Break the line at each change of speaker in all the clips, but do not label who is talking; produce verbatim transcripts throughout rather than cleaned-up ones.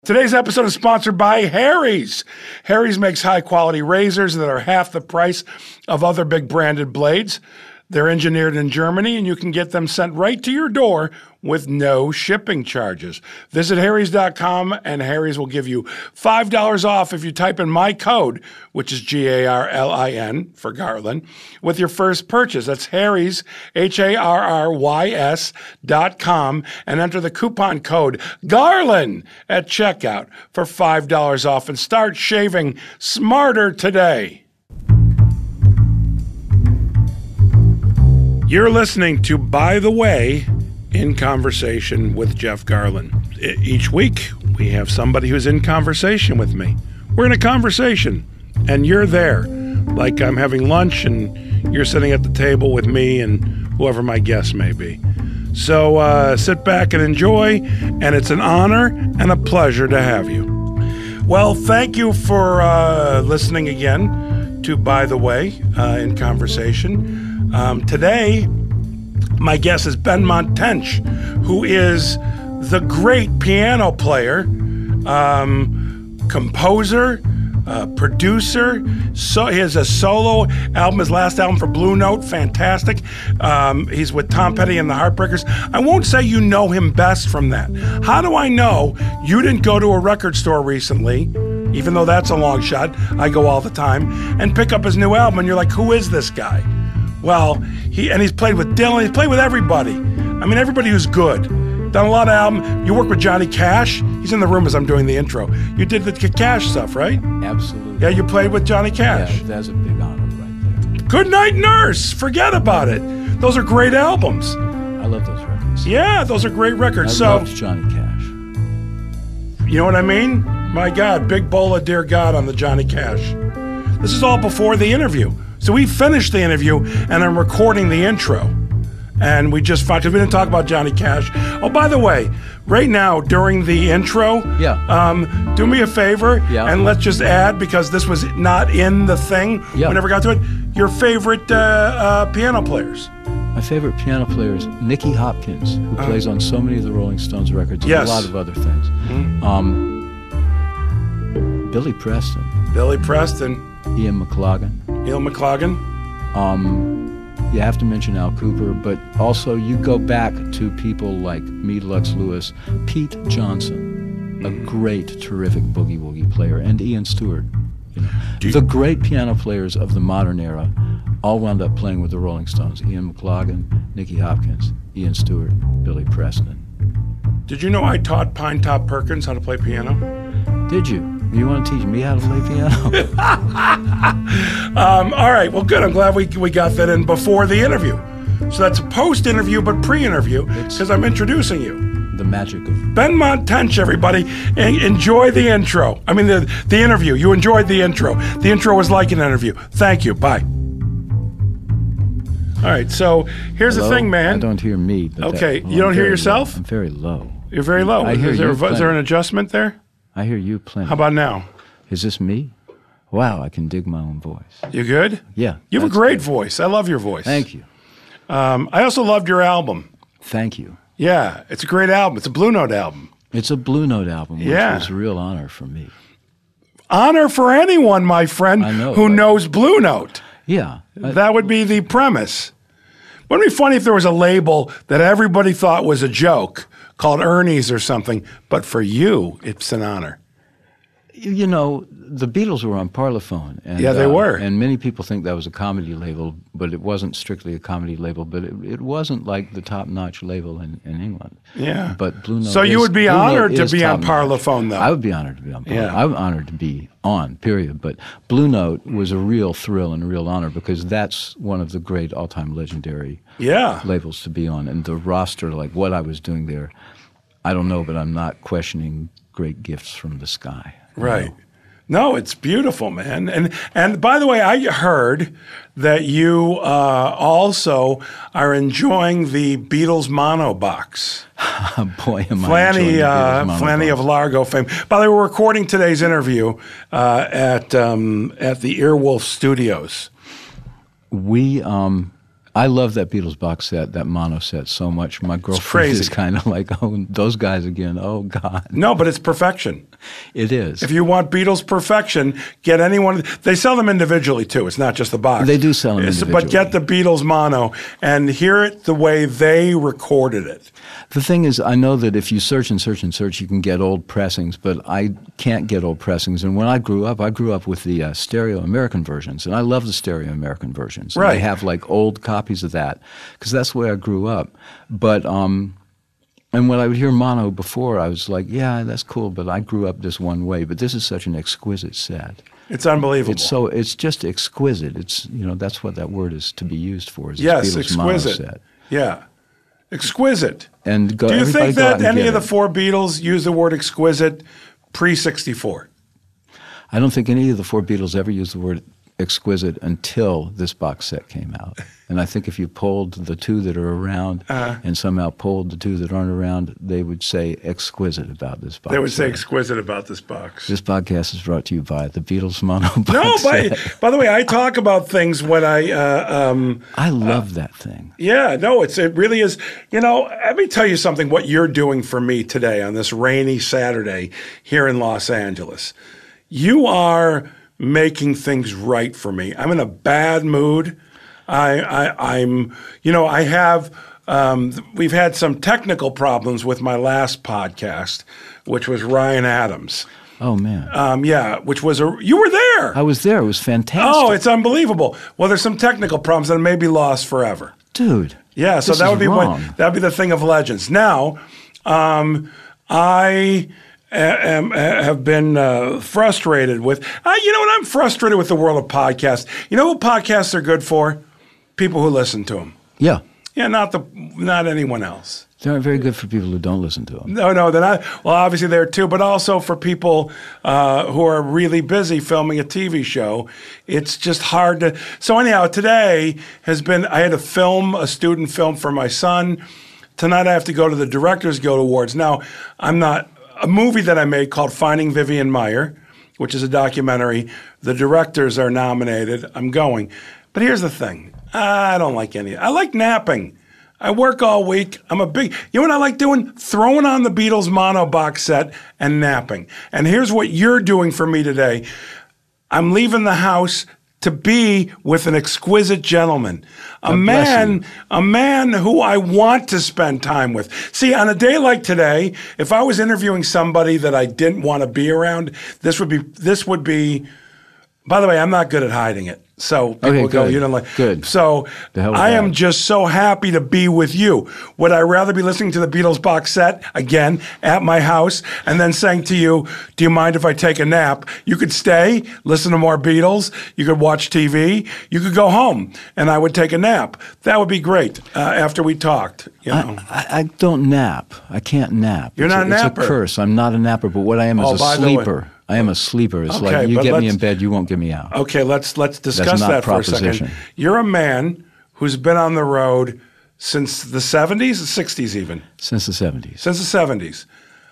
Today's episode is sponsored by Harry's. Harry's makes high-quality razors that are half the price of other big branded blades. They're engineered in Germany, and you can get them sent right to your door with no shipping charges. Visit harrys dot com, and Harry's will give you five dollars off if you type in my code, which is G A R L I N for Garland, with your first purchase. That's Harry's, H A R R Y S dot com, and enter the coupon code Garland at checkout for five dollars off, and start shaving smarter today. You're listening to By the Way, in conversation with Jeff Garland. I- each week, we have somebody who's in conversation with me. We're in a conversation, and you're there. Like I'm having lunch, and you're sitting at the table with me and whoever my guest may be. So uh, sit back and enjoy, and it's an honor and a pleasure to have you. Well, thank you for uh, listening again to By the Way, uh, in conversation. Um, today, my guest is Benmont Tench, who is the great piano player, um, composer, uh, producer. So he has a solo album, his last album for Blue Note, fantastic. Um, he's with Tom Petty and the Heartbreakers. I won't say you know him best from that. How do I know you didn't go to a record store recently, even though that's a long shot, I go all the time, and pick up his new album, and you're like, who is this guy? Well, he and he's played with Dylan. He's played with everybody. I mean, everybody who's good. Done a lot of albums. You work with Johnny Cash. He's in the room as I'm doing the intro. You did the Cash stuff, right?
Absolutely.
Yeah, you played with Johnny Cash.
Yeah, that's a big honor right there.
Good Night Nurse. Forget about it. Those are great albums.
I love those records.
Yeah, those are great records.
I
so,
loved Johnny Cash.
You know what I mean? My God, big bowl of Dear God on the Johnny Cash. This is all before the interview. So we finished the interview, and I'm recording the intro. And we just found, because we didn't talk about Johnny Cash. Oh, by the way, right now, during the intro,
Yeah.
um, do me a favor,
Yeah.
and let's just add, because this was not in the thing,
Yeah.
we never got to it, your favorite uh, uh, piano players.
My favorite piano player is Nicky Hopkins, who
Uh,
plays on so many of the Rolling Stones records and
Yes.
a lot of other things.
Mhm.
Um, Billy Preston,
Billy Preston,
Ian McLagan.
Neil McLagan.
Um, you have to mention Al Cooper, but also you go back to people like Meade Lux Lewis, Pete Johnson, a great, terrific boogie woogie player, and Ian Stewart. You know.
you-
The great piano players of the modern era all wound up playing with the Rolling Stones. Ian McLagan, Nicky Hopkins, Ian Stewart, Billy Preston.
Did you know I taught Pine Top Perkins how to play piano?
Did you? You want to teach me how to play piano?
Um, all right, well, good. I'm glad we we got that in before the interview. So that's a post-interview, but pre-interview, because I'm introducing you.
The magic of...
Benmont Tench, everybody. En- enjoy the intro. I mean, the, the interview. You enjoyed the intro. The intro was like an interview. Thank you. Bye. All right, so here's
Hello?
the thing, man.
I don't hear me. But
Okay,
that,
you don't
I'm
hear
very
yourself?
low. I'm very low.
You're very low.
I hear
is, there,
you
is there an
plenty.
adjustment there?
I hear you plenty.
How about now?
Is this me? Wow, I can dig my own voice.
You good?
Yeah.
You have a
that's
great
good.
voice. I love your voice.
Thank you.
Um, I also loved your album.
Thank you.
Yeah, it's a great album. It's a Blue Note album.
It's a Blue Note album, which
Yeah.
was a real honor for me.
Honor for anyone, my friend,
I know,
who
but-
knows Blue Note.
Yeah. I-
That would be the premise. Wouldn't it be funny if there was a label that everybody thought was a joke called Ernie's or something, but for you, it's an honor.
you know, the Beatles were on Parlophone. And,
Yeah, they
uh,
were.
And many people think that was a comedy label, but it wasn't strictly a comedy label. But it, it wasn't like the top-notch label in, in England.
Yeah.
But Blue Note
So you
is-
would be
Blue Note
honored to
is
be on
top-notch.
Parlophone, though.
I would be honored to be on Parlophone.
Yeah.
I'm honored to be on, period. But Blue Note was a real thrill and a real honor because that's one of the great all-time legendary
Yeah.
labels to be on. And the roster, like what I was doing there, I don't know, but I'm not questioning great gifts from the sky. you
Right.
know?
No, it's beautiful, man. And and by the way, I heard that you uh, also are enjoying the Beatles mono box.
Boy, am I enjoying
Flanny,
the
uh,
Beatles mono
Flanny
box.
of Largo fame. By the way, we're recording today's interview uh, at um, at the Earwolf Studios.
We, um, I love that Beatles box set, that mono set, so much. My girlfriend is kind of like, oh, those guys again. Oh, God.
No, but it's perfection.
It is.
If you want Beatles perfection, get anyone. They sell them individually, too. It's not just the box.
They do sell them
It's-
individually.
But get the Beatles mono and hear it the way they recorded it.
The thing is, I know that if you search and search and search, you can get old pressings, but I can't get old pressings. And when I grew up, I grew up with the uh, stereo American versions, and I love the stereo American versions. And
Right.
They have like old copies of that, because that's the way I grew up. But, um, and when I would hear mono before, I was like, yeah, that's cool, but I grew up this one way. But this is such an exquisite set.
It's unbelievable.
It's so, it's just exquisite. It's, you know, that's what that word is to be used for, is this
yes,
Beatles mono
exquisite.
set.
Yeah. Exquisite.
And go,
Do you
everybody
think
go out
that
and
any
get
of the
it.
four Beatles use the word exquisite pre sixty-four?
I don't think any of the four Beatles ever used the word exquisite until this box set came out. And I think if you polled the two that are around
Uh-huh.
and somehow polled the two that aren't around, they would say exquisite about this box
They would say
set.
exquisite about this box.
This podcast is brought to you by the Beatles mono box
No, by,
set.
by the way, I talk about things when I, uh, um,
I love that thing.
yeah, no, it's it really is. You know, let me tell you something. What you're doing for me today on this rainy Saturday here in Los Angeles, you are making things right for me. I'm in a bad mood. I, I I'm, you know, I have. Um, we've had some technical problems with my last podcast, which was Ryan Adams.
Oh, man.
Um, yeah, which was a you were there.
I was there. It was fantastic.
Oh, it's unbelievable. Well, there's some technical problems that may be lost forever.
Dude.
Yeah, so
this
that
is
would be
wrong.
one, that would be the thing of legends. Now, um, I am, have been uh, frustrated with. Uh, you know what? I'm frustrated with the world of podcasts. You know what podcasts are good for? People who listen to them.
Yeah.
Yeah, not the not anyone else.
They aren't very good for people who don't listen to them.
No, no, they're not. Well, obviously they're too, but also for people uh, who are really busy filming a T V show. It's just hard to. So anyhow, today has been. I had to film a student film for my son. Tonight I have to go to the Directors Guild Awards. Now, I'm not a movie that I made called Finding Vivian Meyer, which is a documentary. The directors are nominated. I'm going, but here's the thing. I don't like any. I like napping. I work all week. I'm a big, you know what I like doing? Throwing on the Beatles mono box set and napping. And here's what you're doing for me today. I'm leaving the house to be with an exquisite gentleman, a
God bless
man,
you.
a man who I want to spend time with. See, on a day like today, if I was interviewing somebody that I didn't want to be around, this would be, this would be, by the way, I'm not good at hiding it. So people
Okay,
go,
good.
you don't like.
Good.
So
The hell with
I am
that.
just so happy to be with you. Would I rather be listening to the Beatles box set again at my house and then saying to you, do you mind if I take a nap? You could stay, listen to more Beatles. You could watch T V. You could go home and I would take a nap. That would be great uh, after we talked. You know.
I, I don't nap. I can't nap.
You're
it's
not a
It's
napper.
a curse. I'm not a napper, but what I am
Oh,
is
by
a
the way-
sleeper. I am a sleeper. It's
Okay,
like you
but
get me
let's-
in bed, you won't get me out.
Okay, let's let's discuss
not
that for a
proposition.
second. You're a man who's been on the road since the seventies, the sixties even.
Since the seventies.
Since the seventies.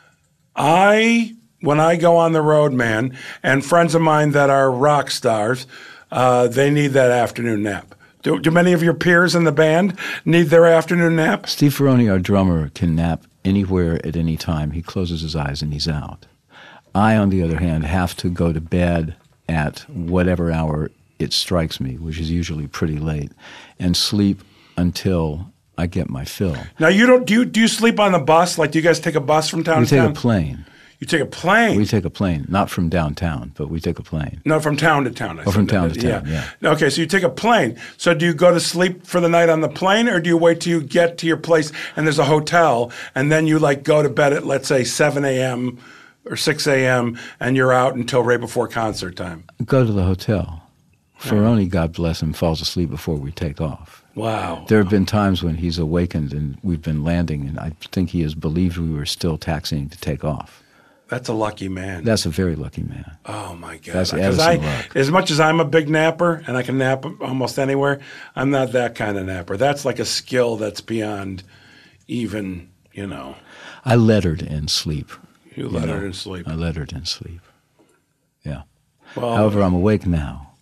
I, when I go on the road, man, and friends of mine that are rock stars, uh, they need that afternoon nap. Do, do many of your peers in the band need their afternoon nap?
Steve Ferroni, our drummer, can nap anywhere at any time. He closes his eyes and he's out. I, on the other hand, have to go to bed at whatever hour it strikes me, which is usually pretty late, and sleep until I get my fill.
Now, you don't do you, do you sleep on the bus? Like, do you guys take a bus from town
We
to
take
town?
a plane.
You take a plane?
We take a plane, not from downtown, but we take a plane.
No, from town to town. I
Oh, from
said.
town to town, yeah.
Okay, so you take a plane. So do you go to sleep for the night on the plane, or do you wait till you get to your place and there's a hotel, and then you like go to bed at, let's say, seven a.m. or six a.m., and you're out until right before concert time?
Go to the hotel. Ferroni, God bless him, falls asleep before we take off.
Wow.
There have been times when he's awakened and we've been landing, and I think he has believed we were still taxiing to take off.
That's a lucky man.
That's a very lucky man.
Oh, my God.
That's
'Cause
Edison
I,
luck.
as much as I'm a big napper, and I can nap almost anywhere, I'm not that kind of napper. That's like a skill that's beyond even, you know,
I lettered in sleep.
you let
know,
her in sleep.
I lettered in sleep. Yeah.
Well,
However, I'm awake now.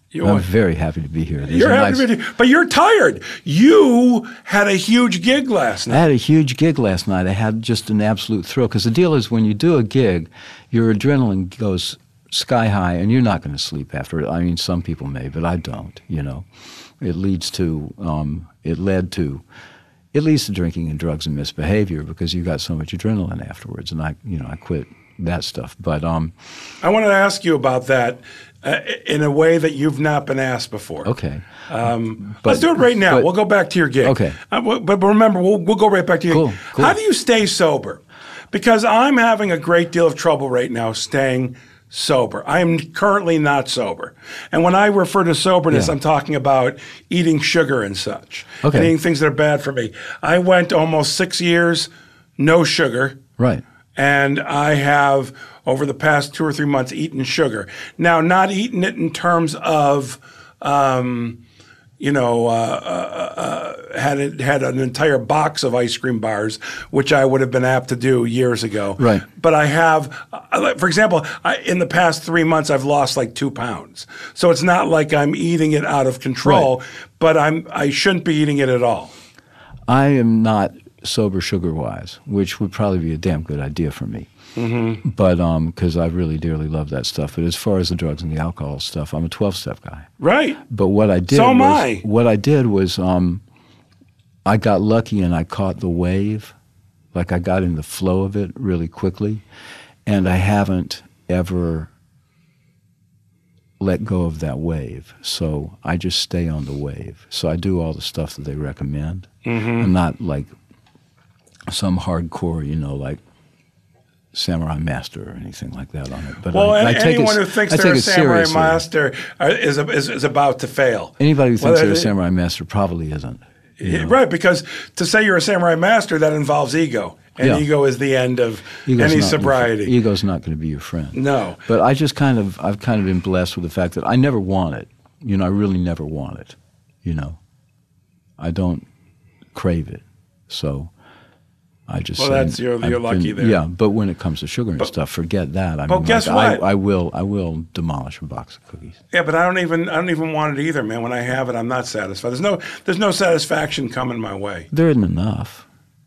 You
I'm
want-
very happy to be here. These
You're
are
happy
nice-
to be, but you're tired. You had a huge gig last
I
night.
had a huge gig last night. I had just an absolute thrill because the deal is when you do a gig, your adrenaline goes sky high, and you're not going to sleep after it. I mean, some people may, but I don't. You know, it leads to um, it led to it leads to drinking and drugs and misbehavior because you got so much adrenaline afterwards. And I, you know, I quit that stuff. But um,
I wanted to ask you about that uh, in a way that you've not been asked before.
okay,
Um,
But-
let's do it right now.
but-
we'll go back to your gig.
Okay.
Uh, w- but remember, we'll, we'll go right back to your
Cool,
gig.
cool.
How do you stay sober? Because I'm having a great deal of trouble right now staying sober. I am currently not sober. And when I refer to soberness,
Yeah.
I'm talking about eating sugar and such.
Okay.
And eating things that are bad for me. I went almost six years, no sugar.
right.
And I have, over the past two or three months, eaten sugar. Now, not eaten it in terms of, um, you know, uh, uh, uh, had it, had an entire box of ice cream bars, which I would have been apt to do years ago.
Right.
But I have, uh, like, for example, I, in the past three months, I've lost like two pounds. So it's not like I'm eating it out of control, but I'm I shouldn't be eating it at all.
I am not sober sugar-wise, which would probably be a damn good idea for me. Mm-hmm. But because I really dearly love that stuff. But as far as the drugs and the alcohol stuff, I'm a twelve-step guy.
Right.
But what I did
So am
was
I.
what I did was um, I got lucky and I caught the wave, like I got in the flow of it really quickly, and I haven't ever let go of that wave. So I just stay on the wave. So I do all the stuff that they recommend. Mm-hmm. I'm not like some hardcore, you know, like Samurai Master or anything like that on it. But
Well,
I, I
and
take
anyone
it,
who thinks
I
they're
take
a
it
samurai
seriously.
master uh, is, is is about to fail.
Anybody who thinks
Whether
they're a
they-
Samurai Master probably isn't. you
Yeah,
know.
right, because to say you're a samurai master, that involves ego. And
Yeah.
ego is the end of
Ego's
any
not your-
sobriety.
Ego's not going to be your friend.
No.
But I just kind of, I've kind of been blessed with the fact that I never want it. You know, I really never want it. You know, I don't crave it. So I just.
Well,
say
that's- you're-
I've
you're lucky there.
Yeah, but when it comes to sugar and stuff, forget that. I
But
mean,
guess
like,
what?
I, I will, I will demolish a box of cookies.
Yeah, but I don't even I don't even want it either, man. When I have it, I'm not satisfied. There's no there's no satisfaction coming my way.
There isn't enough.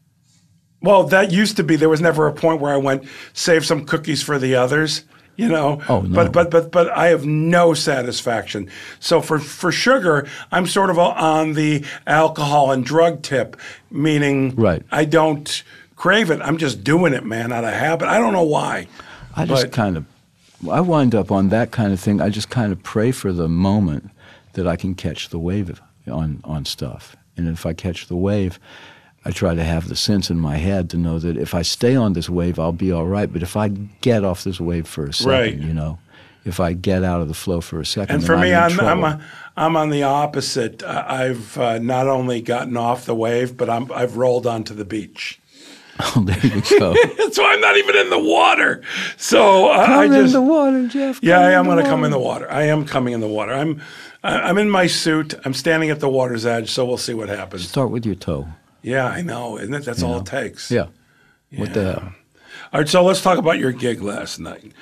Well, that used to be. There was never a point where I went save some cookies for the others. You know.
Oh, no.
But but but but I have no satisfaction. So for for sugar, I'm sort of on the alcohol and drug tip, meaning
Right.
I don't crave it. I'm just doing it, man, out of habit. I don't know why.
I just
But-
kind of, I wind up on that kind of thing. I just kind of pray for the moment that I can catch the wave on, on stuff. And if I catch the wave, I try to have the sense in my head to know that if I stay on this wave, I'll be all right. But if I get off this wave for a second,
Right.
you know, if I get out of the flow for a second,
And
then
for
I'm
me,
in
I'm
trouble.
I'm, a, I'm on the opposite. Uh, I've uh, not only gotten off the wave, but I'm, I've rolled onto the beach.
Oh, there you go.
So I'm not even in the water. So uh, I
Come in
just
the water, Jeff.
yeah,
Come
I
in
am
the
going to come
water.
in the water. I am coming in the water. I'm I- I'm in my suit. I'm standing at the water's edge. So we'll see what happens.
Start with your toe.
Yeah, I know. Isn't it? That's all it takes.
Yeah. What the hell?
All right. So let's talk about your gig last night.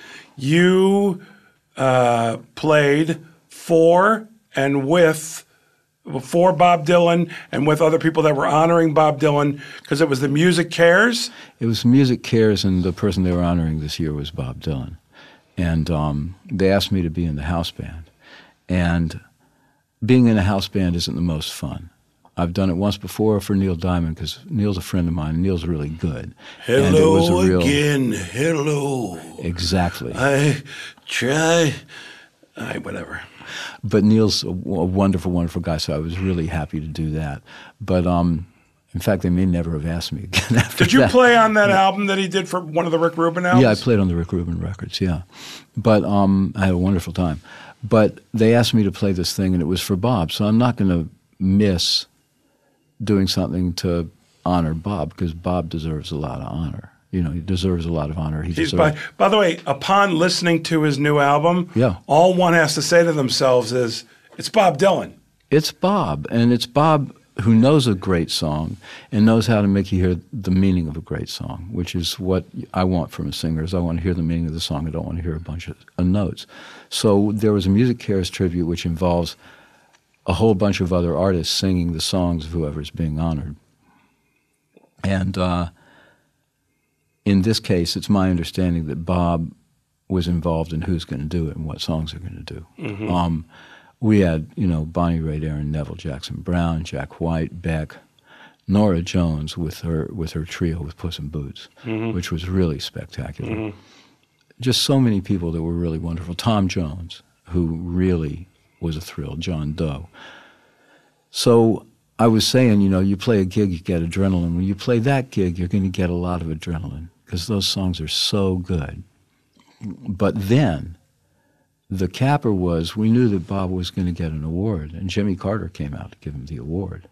You uh, played for and with. For Bob Dylan and with other people that were honoring Bob Dylan because it was the Music Cares.
It was Music Cares, and the person they were honoring this year was Bob Dylan. And um, they asked me to be in the house band. And being in a house band isn't the most fun. I've done it once before for Neil Diamond because Neil's a friend of mine, and Neil's really good. and it
Hello
was a real,
again. Hello.
Exactly.
I try. I whatever.
But Neil's a, a wonderful, wonderful guy, so I was really happy to do that. But um, in fact, they may never have asked me again after
Did you
that.
play on that album that he did for one of the Rick Rubin albums?
Yeah, I played on the Rick Rubin records, yeah. But um, I had a wonderful time. But they asked me to play this thing, and it was for Bob, so I'm not going to miss doing something to honor Bob, because Bob deserves a lot of honor. You know, he deserves a lot of honor. He
He's
deserves.
by, by the way, upon listening to his new album,
Yeah.
all one has to say to themselves is, it's Bob Dylan.
It's Bob, and it's Bob who knows a great song and knows how to make you hear the meaning of a great song, which is what I want from a singer. Is I want to hear the meaning of the song. I don't want to hear a bunch of uh, notes. So there was a Music Cares tribute, which involves a whole bunch of other artists singing the songs of whoever's being honored. And uh, in this case, it's my understanding that Bob was involved in who's going to do it and what songs they're going to do. Mm-hmm. Um, we had, you know, Bonnie Raitt, Aaron Neville, Jackson Browne, Jack White, Beck, Norah Jones with her with her trio with Puss in Boots, mm-hmm. which was really spectacular. Mm-hmm. Just so many people that were really wonderful. Tom Jones, who really was a thrill. John Doe. So I was saying, you know, you play a gig, you get adrenaline. When you play that gig, you're going to get a lot of adrenaline because those songs are so good. But then the capper was, we knew that Bob was going to get an award, and Jimmy Carter came out to give him the award.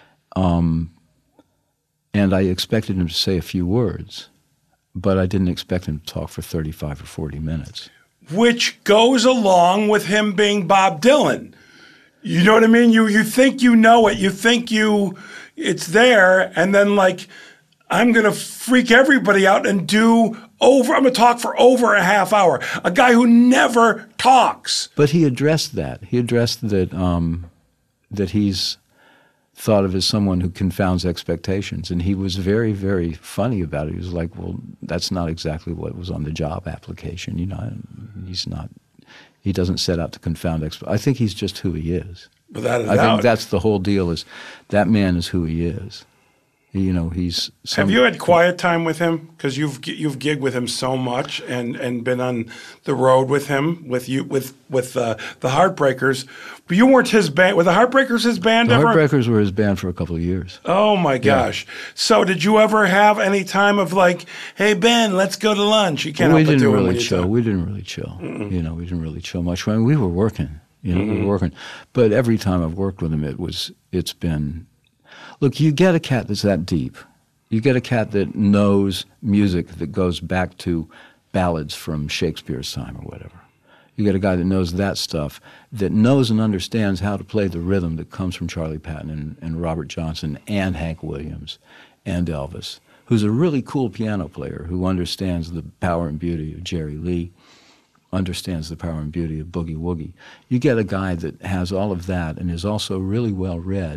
Um, and I expected him to say a few words, but I didn't expect him to talk for thirty-five or forty minutes.
Which goes along with him being Bob Dylan. You know what I mean? You you think you know it. You think you it's there, and then like, I'm going to freak everybody out and do over, I'm going to talk for over a half hour. A guy who never talks.
But he addressed that. He addressed that um, that he's thought of as someone who confounds expectations. And he was very, very funny about it. He was like, well, that's not exactly what was on the job application. You know, he's not, he doesn't set out to confound expectations. I think he's just who he is.
Without a
I
doubt.
think that's the whole deal, is that man is who he is. You know, he's... Some,
Have you had quiet time with him? Because you've you've gigged with him so much and, and been on the road with him, with you with with uh, the Heartbreakers. But you weren't his band. Were the Heartbreakers his band
the
ever?
The Heartbreakers were his band for a couple of years.
Oh, my gosh. Yeah. So did you ever have any time of like, hey, Ben, let's go to lunch? You can't
well, we
help
didn't
but do
really
it
chill.
talk.
We didn't really chill. Mm-mm. You know, we didn't really chill much. I mean, we were working. You know, mm-hmm. we were working. But every time I've worked with him, it was, it's been... Look, you get a cat that's that deep. You get a cat that knows music that goes back to ballads from Shakespeare's time or whatever. You get a guy that knows that stuff, that knows and understands how to play the rhythm that comes from Charlie Patton and, and Robert Johnson and Hank Williams and Elvis, who's a really cool piano player who understands the power and beauty of Jerry Lee, understands the power and beauty of Boogie Woogie. You get a guy that has all of that and is also really well read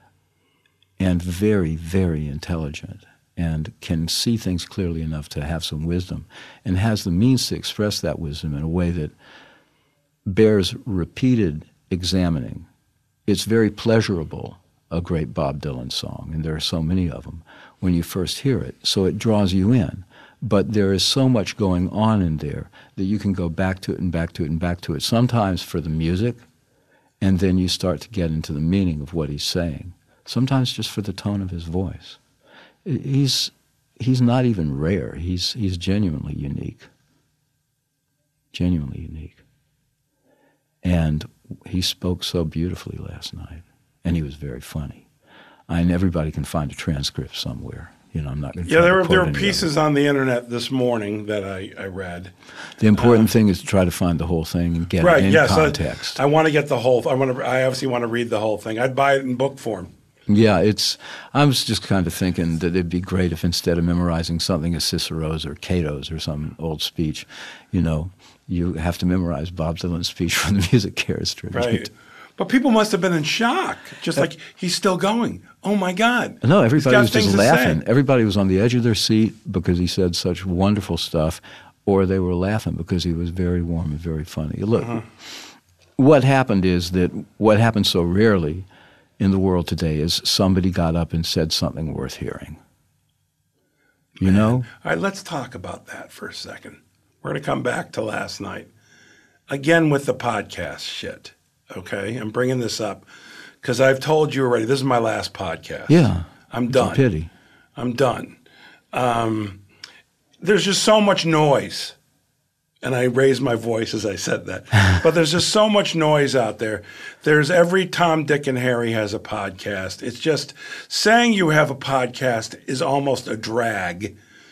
and very, very intelligent, and can see things clearly enough to have some wisdom, and has the means to express that wisdom in a way that bears repeated examining. It's very pleasurable, a great Bob Dylan song, and there are so many of them, when you first hear it, so it draws you in. But there is so much going on in there that you can go back to it and back to it and back to it, sometimes for the music, and then you start to get into the meaning of what he's saying. Sometimes just for the tone of his voice. He's he's not even rare. He's he's genuinely unique. Genuinely unique. And he spoke so beautifully last night, and he was very funny. And everybody can find a transcript somewhere. You know, I'm not going to.
Yeah, there were there were pieces on the internet this morning that I, I read.
The important uh, thing is to try to find the whole thing and get
right,
it in
yes,
context.
I, I want to get the whole. I want to. I obviously want to read the whole thing. I'd buy it in book form.
Yeah, it's. I was just kind of thinking that it'd be great if instead of memorizing something as Cicero's or Cato's or some old speech, you know, you have to memorize Bob Dylan's speech from the Music Cares tribute.
Right. But people must have been in shock, just like, he's still going. Oh, my God.
No, everybody was just laughing. Everybody was on the edge of their seat because he said such wonderful stuff, or they were laughing because he was very warm and very funny. Look, uh-huh. What happened is that what happens so rarely in the world today is somebody got up and said something worth hearing. You
Man.
know?
All right, let's talk about that for a second. We're going to come back to last night. Again with the podcast shit, okay? I'm bringing this up because I've told you already, this is my last podcast.
Yeah.
I'm done.
It's a pity.
I'm done. Um, there's just so much noise. And I raised my voice as I said that. But there's just so much noise out there. There's every Tom, Dick, and Harry has a podcast. It's just saying you have a podcast is almost a drag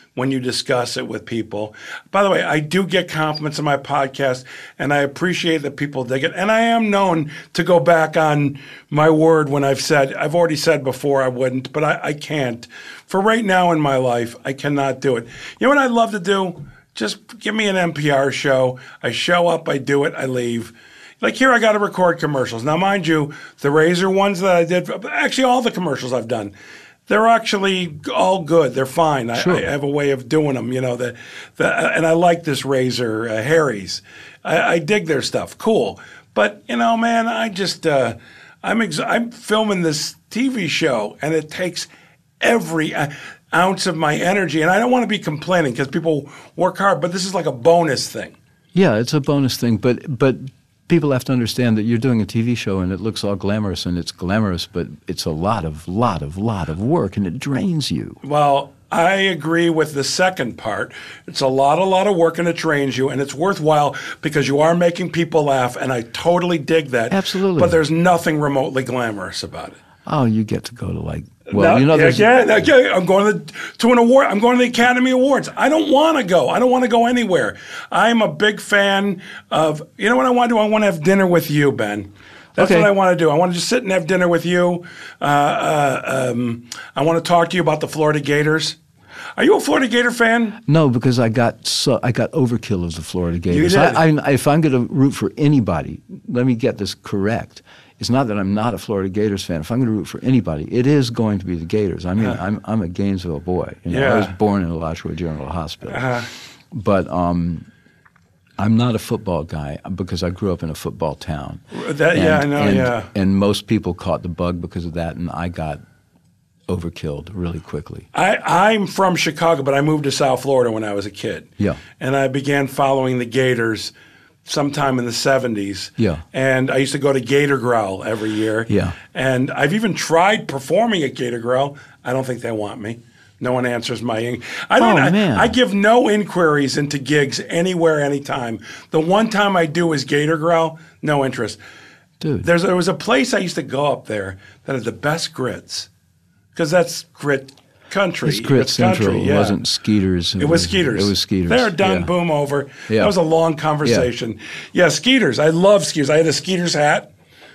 when you discuss it with people. By the way, I do get compliments on my podcast, and I appreciate that people dig it. And I am known to go back on my word when I've said, I've already said before I wouldn't, but I, I can't. For right now in my life, I cannot do it. You know what I'd love to do? Just give me an N P R show. I show up, I do it, I leave. Like here, I got to record commercials. Now, mind you, the Razor ones that I did, actually all the commercials I've done, they're actually all good. They're fine.
Sure.
I, I have a way of doing them, you know. The, the and I like this Razor uh, Harry's. I, I dig their stuff. Cool. But you know, man, I just uh, I'm ex- I'm filming this T V show, and it takes every uh, ounce of my energy. And I don't want to be complaining because people work hard, but this is like a bonus thing.
Yeah, it's a bonus thing, but but. People have to understand that you're doing a T V show and it looks all glamorous, and it's glamorous, but it's a lot of, lot of, lot of work, and it drains you.
Well, I agree with the second part. It's a lot, a lot of work, and it drains you, and it's worthwhile because you are making people laugh, and I totally dig that.
Absolutely.
But there's nothing remotely glamorous about it.
Oh, you get to go to like, well,
no,
you know,
yeah,
there's
yeah, yeah, I'm going to, to an award. I'm going to the Academy Awards. I don't want to go. I don't want to go anywhere. I'm a big fan of, you know what I want to do? I want to have dinner with you, Ben. That's
Okay.
what I want to do. I want to just sit and have dinner with you. Uh, uh, um, I want to talk to you about the Florida Gators. Are you a Florida Gator fan?
No, because I got so I got overkill of the Florida Gators.
did?
I, I, if I'm going to root for anybody, let me get this correct. It's not that I'm not a Florida Gators fan. If I'm going to root for anybody, it is going to be the Gators. I mean,
Uh-huh.
I'm I'm a Gainesville boy. You know,
Yeah.
I was born in Alachua General Hospital,
Uh,
but um, I'm not a football guy because I grew up in a football town.
that, yeah, I
And-
know,
and,
yeah.
And most people caught the bug because of that, and I got overkilled really quickly.
I, I'm from Chicago, but I moved to South Florida when I was a kid.
Yeah.
And I began following the Gators sometime in the seventies.
Yeah.
And I used to go to Gator Growl every year.
Yeah.
And I've even tried performing at Gator Growl. I don't think they want me. No one answers my. In- I don't.
Oh,
I,
man.
I give no inquiries into gigs anywhere, anytime. The one time I do is Gator Growl. No interest.
Dude.
There's there was a place I used to go up there that had the best grits, because that's grit country.
It's Grit
It's country,
Central.
yeah.
It wasn't Skeeters.
It was Skeeters.
It was Skeeters.
They're done,
yeah.
boom, over.
Yeah.
That was a long conversation. Yeah. yeah, Skeeters. I love Skeeters. I had a Skeeters hat,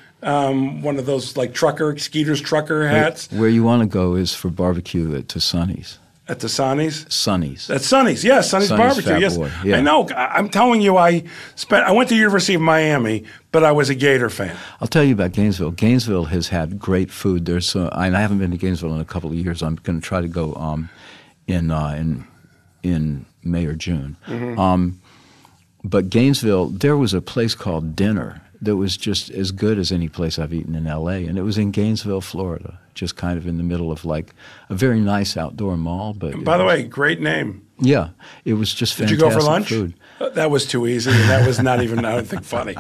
um, one of those like trucker, Skeeters trucker hats
Where you want to go is for barbecue at to Sonny's.
at the Sonny's.
Sonny's.
At Sonny's, yes, Sonny's,
Sonny's
Barbecue,
Fat
yes.
Boy, yeah.
I know. I- I'm telling you, I spent. I went to University of Miami, but I was a Gator fan.
I'll tell you about Gainesville. Gainesville has had great food. There's, uh, and I haven't been to Gainesville in a couple of years. I'm going to try to go um, in uh, in in May or June.
Mm-hmm.
Um, but Gainesville, there was a place called Dinner that was just as good as any place I've eaten in L A, and it was in Gainesville, Florida, just kind of in the middle of like a very nice outdoor mall. But
By
it
the
was-
way, great name.
yeah, it was just
Did
fantastic
you go for lunch?
food.
Uh, That was too easy, and that was not even, I don't think, funny.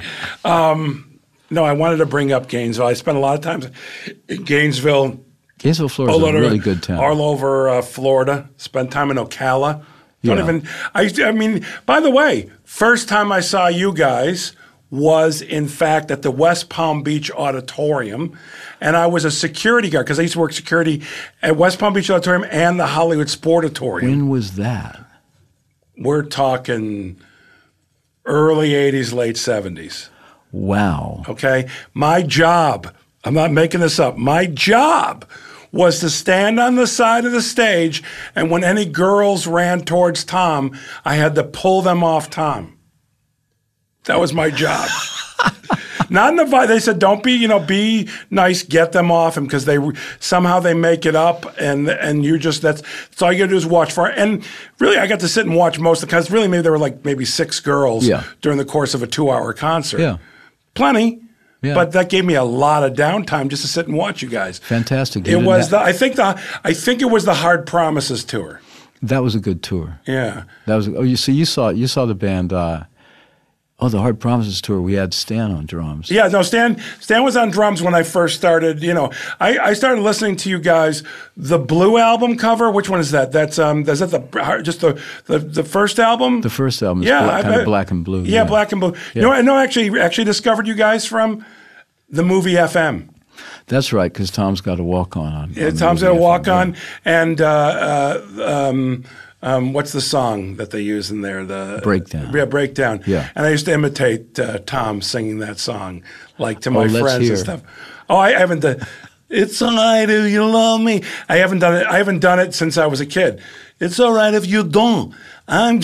Um, no, I wanted to bring up Gainesville. I spent a lot of time in Gainesville,
Gainesville, Florida
all
is a
over,
really good town.
all over uh, Florida. Spent time in Ocala. Don't
Yeah.
even. I, I mean, by the way, first time I saw you guys was in fact at the West Palm Beach Auditorium, and I was a security guard because I used to work security at West Palm Beach Auditorium and the Hollywood Sportatorium.
When was that?
We're talking early eighties, late seventies.
Wow.
Okay? My job, I'm not making this up, my job was to stand on the side of the stage, and when any girls ran towards Tom, I had to pull them off Tom. That was my job. Not in the vi- they said don't be, you know, be nice, get them off him, because they somehow they make it up, and and you just that's that's all you got to do is watch for it. And really, I got to sit and watch most of because really maybe there were like maybe six girls
Yeah.
during the course of a two-hour concert.
Yeah.
Plenty.
Yeah.
But that gave me a lot of downtime just to sit and watch you guys.
Fantastic. You
It
didn't
was
ha-
the I think the I think it was the Hard Promises tour.
That was a good tour.
Yeah.
That was. Oh, you see, you saw you saw the band. Uh, oh, the Hard Promises tour. We had Stan on drums.
Yeah, no, Stan Stan was on drums when I first started. You know, I, I started listening to you guys. The Blue album cover, which one is that? That's um, is that the just the the, the first album?
The first album is
Yeah,
bla-
I
kind of
bet-
black and blue.
Yeah, black and blue. You know, I know. Actually, actually discovered you guys from the movie F M.
That's right, because Tom's got a walk on. on
Yeah,
on
Tom's
the
got a
movie
walk
F M,
on, and uh, uh, um, Um, what's the song that they use in there? The
Breakdown.
Yeah, Breakdown.
Yeah.
And I used to imitate uh, Tom singing that song, like to my
Oh, let's
friends
hear.
and stuff. Oh, I haven't done. It's all right if you love me. I haven't done it. I haven't done it since I was a kid. It's all right if you don't. I'm.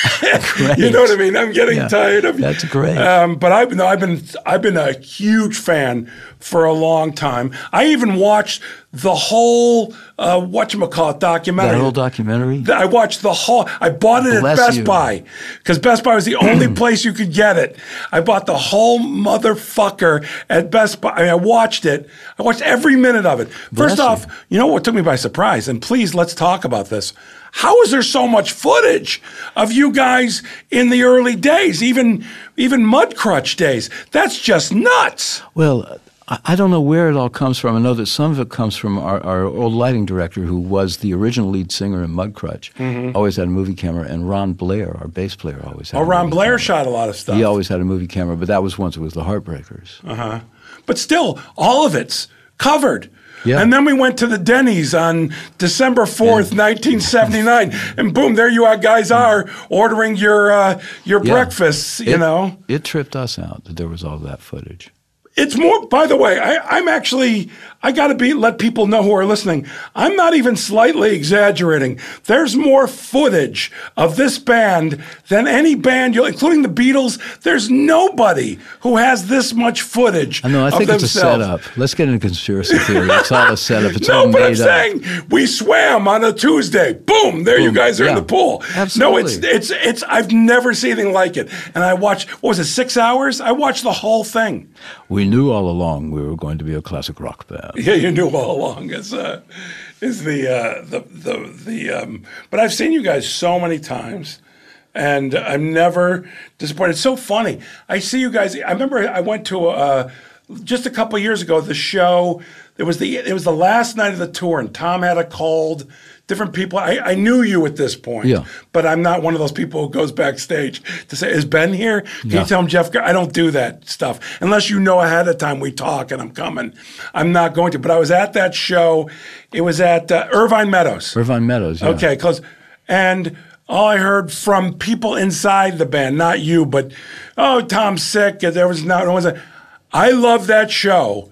You know what I mean? I'm getting
Yeah,
tired of.
that's great.
Um, but I've no, I've been I've been a huge fan for a long time. I even watched the whole uh, whatchamacallit documentary.
That whole documentary?
I watched the whole. I bought it
Bless
at Best
you.
Buy because Best Buy was the only place you could get it. I bought the whole motherfucker at Best Buy. I, mean, I watched it. I watched every minute of it.
Bless
First off,
you.
you know what took me by surprise? And please, let's talk about this. How is there so much footage of you guys in the early days, even even Mudcrutch days? That's just nuts.
Well, I I don't know where it all comes from. I know that some of it comes from our, our old lighting director, who was the original lead singer in Mudcrutch.
Mm-hmm.
Always had a movie camera, and Ron Blair, our bass player, always had.
Oh,
a
Ron
movie
Blair
camera.
shot a lot of stuff.
He always had a movie camera, but that was once it was the Heartbreakers.
Uh-huh. But still, all of it's covered.
Yeah.
And then we went to the Denny's on December fourth, nineteen seventy-nine, and boom, there you are, guys are ordering your uh, your
Yeah.
breakfasts, you
it,
know.
It tripped us out that there was all that footage.
It's more, by the way, I, I'm actually, I got to be, let people know who are listening. I'm not even slightly exaggerating. There's more footage of this band than any band, you'll, including the Beatles. There's nobody who has this much footage
I know. I
of
think it's a
themselves.
setup. Let's get into conspiracy theory. It's all a setup. It's all
No, but I'm
made up.
saying we swam on a Tuesday. Boom, there you
Boom.
guys are in
Yeah.
the pool.
Absolutely.
No, it's it's it's. I've never seen anything like it. And I watched. What was it? Six hours. I watched the whole thing.
We knew all along we were going to be a classic rock band.
Yeah, you knew all along. Is uh, is the uh, the the the. Um, but I've seen you guys so many times. And I'm never disappointed. It's so funny. I see you guys. I remember I went to uh, just a couple years ago the show. It was the it was the last night of the tour, and Tom had a cold. Different people. I, I knew you at this point,
Yeah.
but I'm not one of those people who goes backstage to say, "Is Ben here?" Can
Yeah.
you tell him Jeff? Gar-" I don't do that stuff unless you know ahead of time. We talk, and I'm coming. I'm not going to. But I was at that show. It was at uh, Irvine Meadows.
Irvine Meadows. Yeah.
Okay, close. And all I heard from people inside the band, not you, but oh, Tom's sick. There was not. No one's. I love that show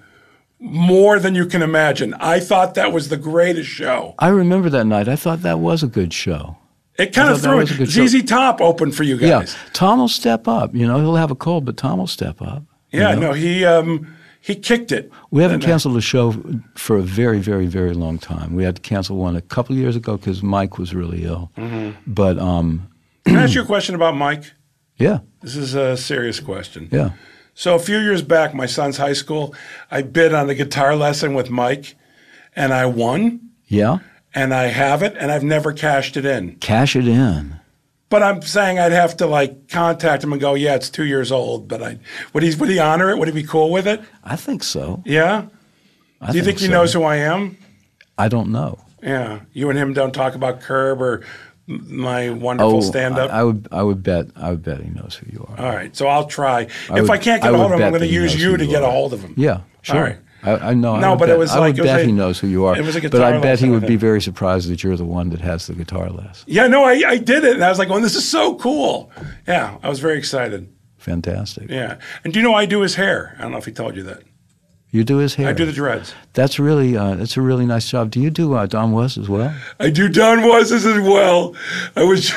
more than you can imagine. I thought that was the greatest show.
I remember that night. I thought that was a good show.
It kind
I
of
thought that
threw
was a
it.
good show.
Z Z Top opened for you
Yeah,
guys.
Tom will step up. You know, he'll have a cold, but Tom will step up. you
Yeah,
know?
no, he um, he kicked it.
We haven't
And, uh,
canceled a show for a very, very, very long time. We had to cancel one a couple of years ago because Mike was really ill.
Mm-hmm.
But um,
Can I ask you a question about Mike?
yeah,
This is a serious question.
yeah.
So a few years back, my son's high school, I bid on a guitar lesson with Mike, and I won,
Yeah,
and I have it, and I've never cashed it in.
cash it in.
But I'm saying I'd have to like contact him and go, yeah, it's two years old. But I would he would he honor it? Would he be cool with it?
I think so.
Yeah.
I
Do you think, he
so.
knows who I am?
I don't know.
Yeah. You and him don't talk about Curb or m- my wonderful stand-up.
Oh, I, I would. I would bet. I would bet he knows who you are.
All right. So I'll try.
I
if
would-
I can't get
I
a hold
would
of him, I'm
bet
going to
that he
use
knows
you
who
to
you
get a
are.
hold of him.
Yeah, sure.
All right.
I, I know. I
No,
would
but it
bet,
was
I
like-
would
it was
bet
a-
he knows who you are.
it was a
but
guitar
I bet
lesson
he
with
would be
him.
very surprised that you're the one that has the guitar lesson.
Yeah, no, I, I did it, and I was like, "Oh, this is so cool." Yeah, I was very excited.
Fantastic.
Yeah, and do you know I do his hair? I don't know if he told you that.
You do his hair.
I do the dreads.
That's really. Uh, that's a really nice job. Do you do uh, Don West as well?
I do Don Was's as well. I was.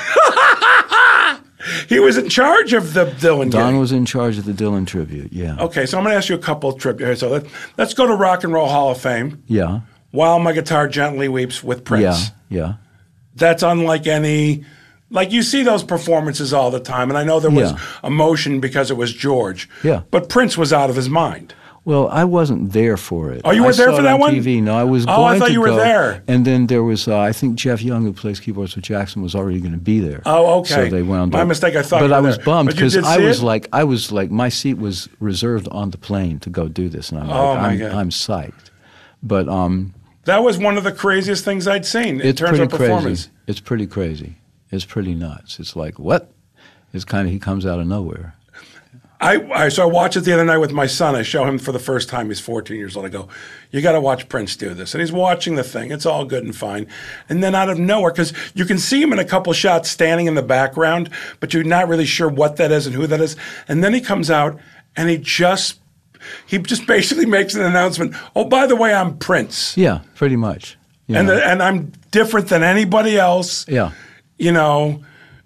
He was in charge of the Dylan
Don
gig.
was in charge of the Dylan tribute. Yeah.
Okay, so I'm going to ask you a couple of trivia. So let, let's go to Rock and Roll Hall of Fame.
Yeah.
While My Guitar Gently Weeps with Prince.
Yeah. Yeah.
That's unlike any. Like you see those performances all the time, and I know there was
Yeah.
emotion because it was George.
Yeah.
But Prince was out of his mind.
Well, I wasn't there for it.
Oh, you weren't
I
there
saw
for
it
that
on
one?
T V. No, I was
Oh,
going
I thought
to
you were
go.
there.
And then there was, uh, I think Jeff Young, who plays keyboards with Jackson, was already going to be there.
Oh, okay.
So they wound
My
up.
mistake, I thought
But
you were
I was
there.
bummed
But you
because
did
I
see
was
it?
like, I was like, my seat was reserved on the plane to go do this, and I'm
Oh,
like,
my
I'm,
God.
I'm psyched. But um,
That was one of the craziest things I'd seen in
it's
terms
pretty
of performance.
crazy. It's pretty crazy. It's pretty nuts. It's like what? It's kind of he comes out of nowhere.
I, I so I watched it the other night with my son. I show him for the first time. He's fourteen years old. I go, you got to watch Prince do this. And he's watching the thing. It's all good and fine. And then out of nowhere, because you can see him in a couple shots standing in the background, but you're not really sure what that is and who that is. And then he comes out and he just he just basically makes an announcement. Oh, by the way, I'm Prince.
Yeah, pretty much. You
and
know.
the, and I'm different than anybody else.
Yeah.
You know.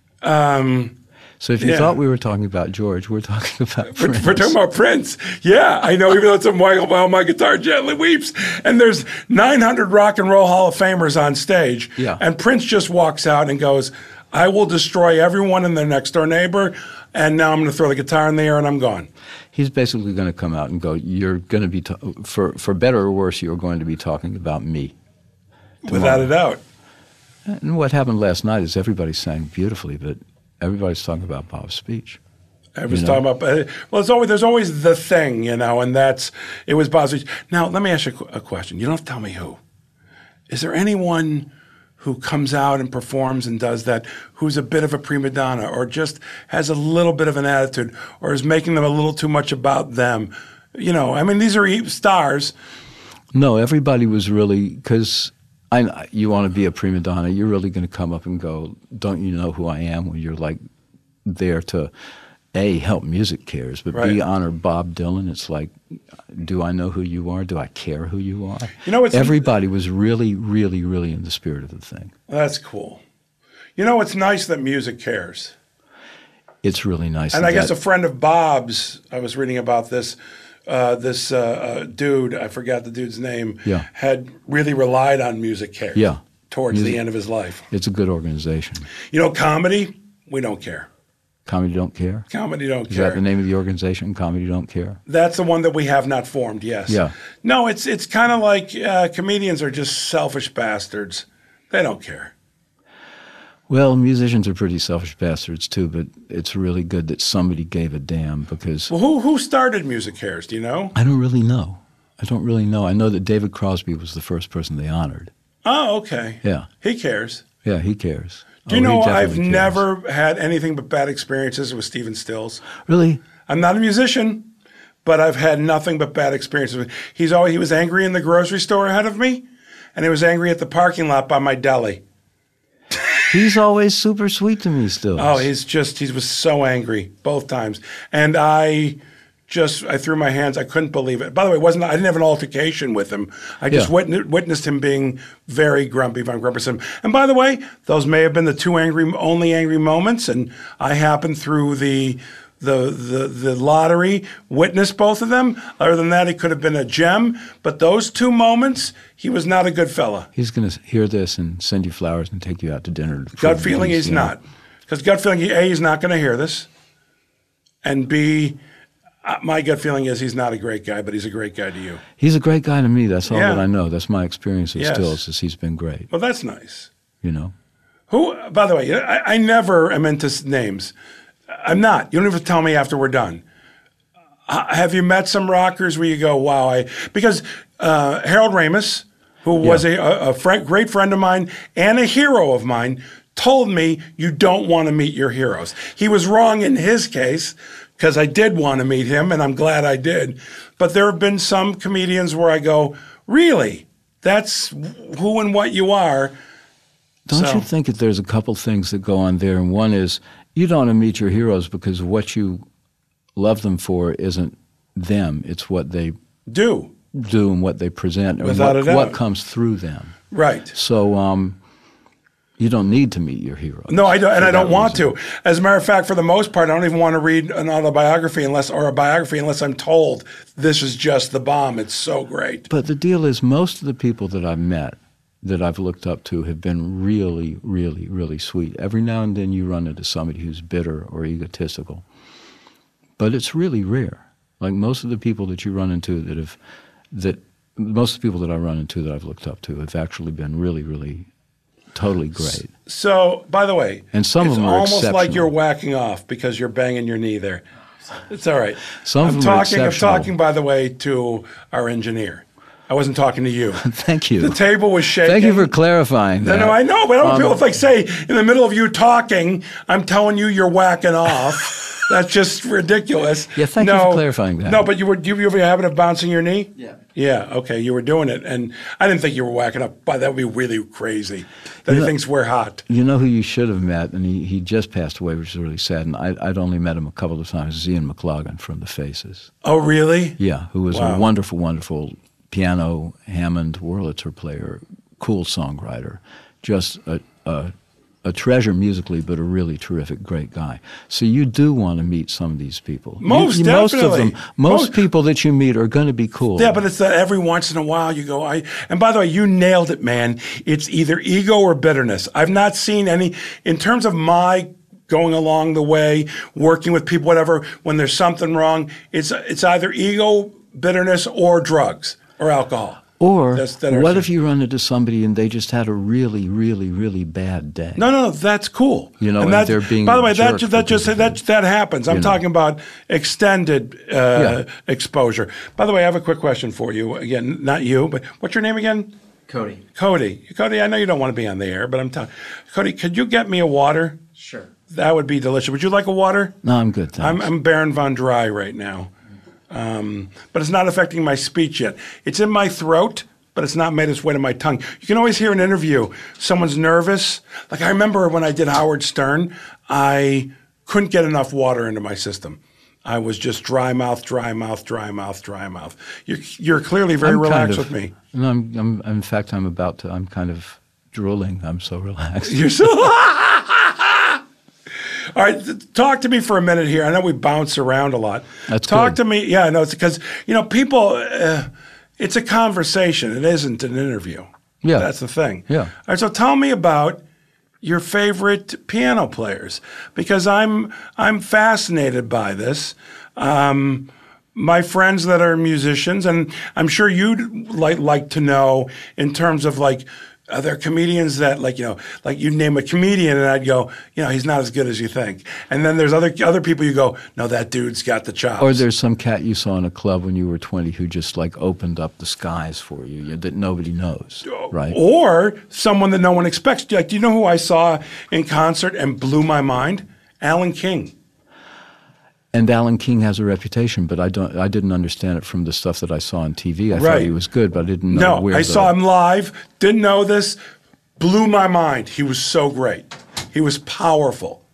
Um,
So if you
Yeah.
thought we were talking about George, we're talking about
We're,
Prince.
we're talking about Prince. Yeah, I know, even though it's a while, while my guitar gently weeps. And there's nine hundred rock and roll Hall of Famers on stage.
Yeah.
And Prince just walks out and goes, I will destroy everyone in their next door neighbor. And now I'm going to throw the guitar in the air and I'm gone.
He's basically going to come out and go, you're going to be, ta- for, for better or worse, you're going to be talking about me.
Without a doubt.
And what happened last night is everybody sang beautifully, but everybody's talking about Bob's speech.
I was
You know?
talking about, uh, well, it's always, there's always the thing, you know, and that's, it was Bob's speech. Now, let me ask you a qu- a question. You don't have to tell me who. Is there anyone who comes out and performs and does that who's a bit of a prima donna or just has a little bit of an attitude or is making them a little too much about them? You know, I mean, these are e- stars.
No, everybody was really, because I, you want to be a prima donna, you're really going to come up and go, don't you know who I am, when you're like there to, A, help Music Cares, but
Right.
B, honor Bob Dylan. It's like, do I know who you are? Do I care who you are?
You know, it's
Everybody was really, really, really in the spirit of the thing.
That's cool. You know, it's nice that Music Cares.
It's really nice.
And
that
I guess
that-
a friend of Bob's, I was reading about this, uh, this uh, uh, dude, I forgot the dude's name,
Yeah.
had really relied on Music Cares
Yeah.
towards
Music-
the end of his life.
It's a good organization.
You know, comedy, we don't care.
Comedy Don't Care?
Comedy don't
Is
care.
that the name of the organization, Comedy Don't Care?
That's the one that we have not formed, yes.
Yeah.
No, it's it's kind of like uh, comedians are just selfish bastards. They don't care.
Well, musicians are pretty selfish bastards too, but it's really good that somebody gave a damn, because
Well, who who started Music Cares? Do you know?
I don't really know. I don't really know. I know that David Crosby was the first person they honored.
Oh, okay.
Yeah.
He cares.
Yeah, he cares.
Do you
Oh, he
know I've
definitely cares.
never had anything but bad experiences with Stephen Stills?
Really?
I'm not a musician, but I've had nothing but bad experiences with. He's always he was angry in the grocery store ahead of me, and he was angry at the parking lot by my deli.
He's always super sweet to me still.
Oh, he's just he was so angry both times, and I just I threw my hands. I couldn't believe it. By the way, it wasn't I didn't have an altercation with him. I just
Yeah.
witnessed, witnessed him being very grumpy, Von Grumperson. And by the way, those may have been the two angry, only angry moments, and I happened through the. The, the the lottery witnessed both of them. Other than that, he could have been a gem. But those two moments, he was not a good fella.
He's going to hear this and send you flowers and take you out to dinner. to
Gut
prove that
feeling, he's
you know,
not. Because gut feeling, A, he's not going to hear this. And B, uh, my gut feeling is he's not a great guy, but he's a great guy to you.
He's a great guy to me. That's all
Yeah.
that I know. That's my experience with
Yes.
Stills, is he's been great,
Well, that's nice.
you know.
Who, by the way, I, I never am into s- names. I'm not. You don't even tell me after we're done. Uh, have you met some rockers where you go, wow, I, because uh, Harold Ramis, who was
Yeah.
a, a friend, great friend of mine and a hero of mine, told me you don't want to meet your heroes. He was wrong in his case, because I did want to meet him, and I'm glad I did. But there have been some comedians where I go, really? That's who and what you are.
Don't
So-
you think that there's a couple things that go on there? And one is, you don't want to meet your heroes because what you love them for isn't them. It's what they
Do.
do and what they present, and
Without
what,
a doubt.
what comes through them.
Right.
So um, you don't need to meet your heroes.
No, I don't, and
for
I don't
that
want
reason.
to. As a matter of fact, for the most part, I don't even want to read an autobiography unless, or a biography, unless I'm told this is just the bomb. It's so great.
But the deal is, most of the people that I've met, that I've looked up to, have been really, really, really sweet. Every now and then you run into somebody who's bitter or egotistical. But it's really rare. Like most of the people that you run into that have, that most of the people that I run into that I've looked up to have actually been really, really, totally great.
So, by the way,
And some
it's
of them are
almost like
exceptional.
you're whacking off because you're banging your knee there. It's all right.
Some of
I'm
them are
talking. I'm
exceptional.
talking, by the way, to our engineer. I wasn't talking to you.
Thank you.
The table was shaking.
Thank you for clarifying that.
No, no, I know, but I don't
Um,
feel if, like, say, in the middle of you talking, I'm telling you you're whacking off. That's just ridiculous.
Yeah, thank
no,
you for clarifying that.
No, but you were, do you have a habit of bouncing your knee?
Yeah.
Yeah, okay, you were doing it. And I didn't think you were whacking up. But that would be really crazy. That
You
he
know-
thinks we're hot.
You know who you should have met, and he, he just passed away, which is really sad, and I, I'd only met him a couple of times, is Ian McLagan from The Faces.
Oh, really?
Yeah, who was
Wow.
a wonderful, wonderful piano Hammond Wurlitzer player, cool songwriter, just a, a a treasure musically, but a really terrific, great guy. So you do want to meet some of these people.
Most
You- you- most of
definitely.
them, most,
Most-
people that you meet are going to be cool.
Yeah, but it's that every once in a while you go, I. And by the way, you nailed it, man. It's either ego or bitterness. I've not seen any, in terms of my going along the way, working with people, whatever, when there's something wrong, it's it's either ego, bitterness, or drugs or alcohol.
Or
That's- that are-
what if you run into somebody and they just had a really, really, really bad day?
No, no, no, that's cool.
You know,
and
and
that,
they're being
by the
a
way, that
jerk
ju- that
because
just
of
that
it.
that happens. I'm
You know.
talking about extended uh,
Yeah.
exposure. By the way, I have a quick question for you. Again, not you, but what's your name again?
Cody.
Cody. Cody, I know you don't want to be on the air, but I'm telling Cody, could you get me a water?
Sure.
That would be delicious. Would you like a water?
No, I'm good,
I'm,
thanks.
I'm Baron von Dry right now. Um, but it's not affecting my speech yet. It's in my throat, but it's not made its way to my tongue. You can always hear an interview. Someone's nervous. Like I remember when I did Howard Stern, I couldn't get enough water into my system. I was just dry mouth, dry mouth, dry mouth, dry mouth. You're, you're clearly very
I'm kind
relaxed
of-
with me.
No, I'm, I'm, in fact, I'm about to, I'm kind of drooling. I'm so relaxed.
You're so. All right, th- talk to me for a minute here. I know we bounce around a lot.
That's
talk
good.
to me. Yeah, no, it's because you know people. Uh, it's a conversation. It isn't an interview.
Yeah.
that's the thing.
Yeah.
All right, so tell me about your favorite piano players because I'm I'm fascinated by this. Um, my friends that are musicians, and I'm sure you'd like like to know in terms of like. Are there comedians that like you know like you name a comedian and I'd go you know he's not as good as you think, and then there's other other people you go no that dude's got the chops.
Or there's some cat you saw in a club when you were twenty who just like opened up the skies for you, you that nobody knows, right?
Or someone that no one expects. Like, do you know who I saw in concert and blew my mind? Alan King.
And Alan King has a reputation, but I don't. I didn't understand it from the stuff that I saw on T V. I
Right.
thought he was good, but I didn't know
No,
where
I
the,
saw him live. Didn't know this. Blew my mind. He was so great. He was powerful.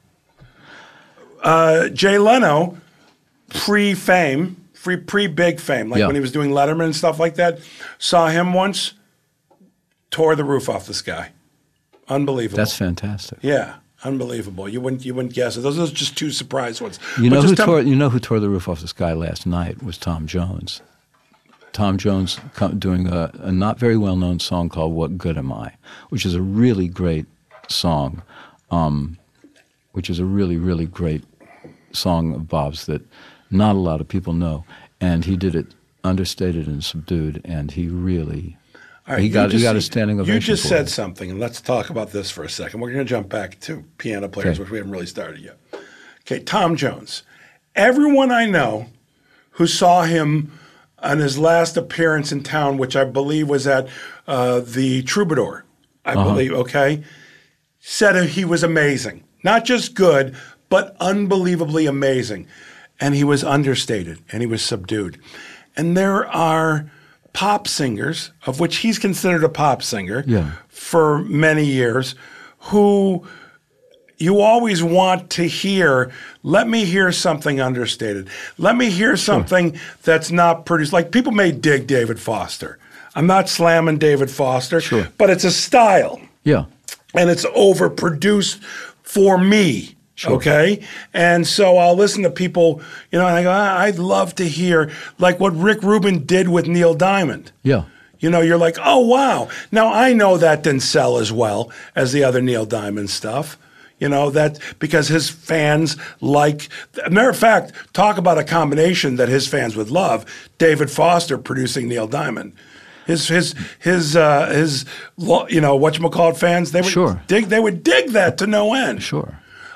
Uh, Jay Leno, pre-fame, pre pre-big fame, like
Yeah.
when he was doing Letterman and stuff like that, saw him once, tore the roof off the sky. Unbelievable.
That's fantastic.
Yeah, unbelievable. You wouldn't you wouldn't guess it. Those are just two surprise ones.
You
But
know
just
who
tell
tore?
me-
You know who tore the roof off the sky last night was Tom Jones. Tom Jones co- doing a, a not very well known song called "What Good Am I," which is a really great song, um, which is a really really great song of Bob's that not a lot of people know, and he did it understated and subdued, and he really.
All right,
he
you
got he
just-
got a standing ovation.
You just
for
said
it.
something, and let's talk about this for a second. We're going to jump back to piano players,
Okay.
which we haven't really started yet. Okay, Tom Jones. Everyone I know who saw him on his last appearance in town, which I believe was at uh, the Troubadour, I
Uh-huh.
believe, okay, said he was amazing. Not just good, but unbelievably amazing. And he was understated, and he was subdued. And there are pop singers, of which he's considered a pop singer
Yeah.
for many years, who you always want to hear, let me hear something understated. Let me hear something that's not produced. Like people may dig David Foster. I'm not slamming David Foster,
Sure.
but it's a style
Yeah.
and it's overproduced for me.
Sure.
Okay. And so I'll listen to people, you know, and I go, "Ah, I'd love to hear like what Rick Rubin did with Neil Diamond.
Yeah.
You know, you're like, oh, wow. Now, I know that didn't sell as well as the other Neil Diamond stuff. You know, that because his fans like, matter of fact, talk about a combination that his fans would love. David Foster producing Neil Diamond. His, his, his, uh, his, lo- you know, whatchamacallit fans, they would
Sure.
dig, they would dig that to no end.
Sure.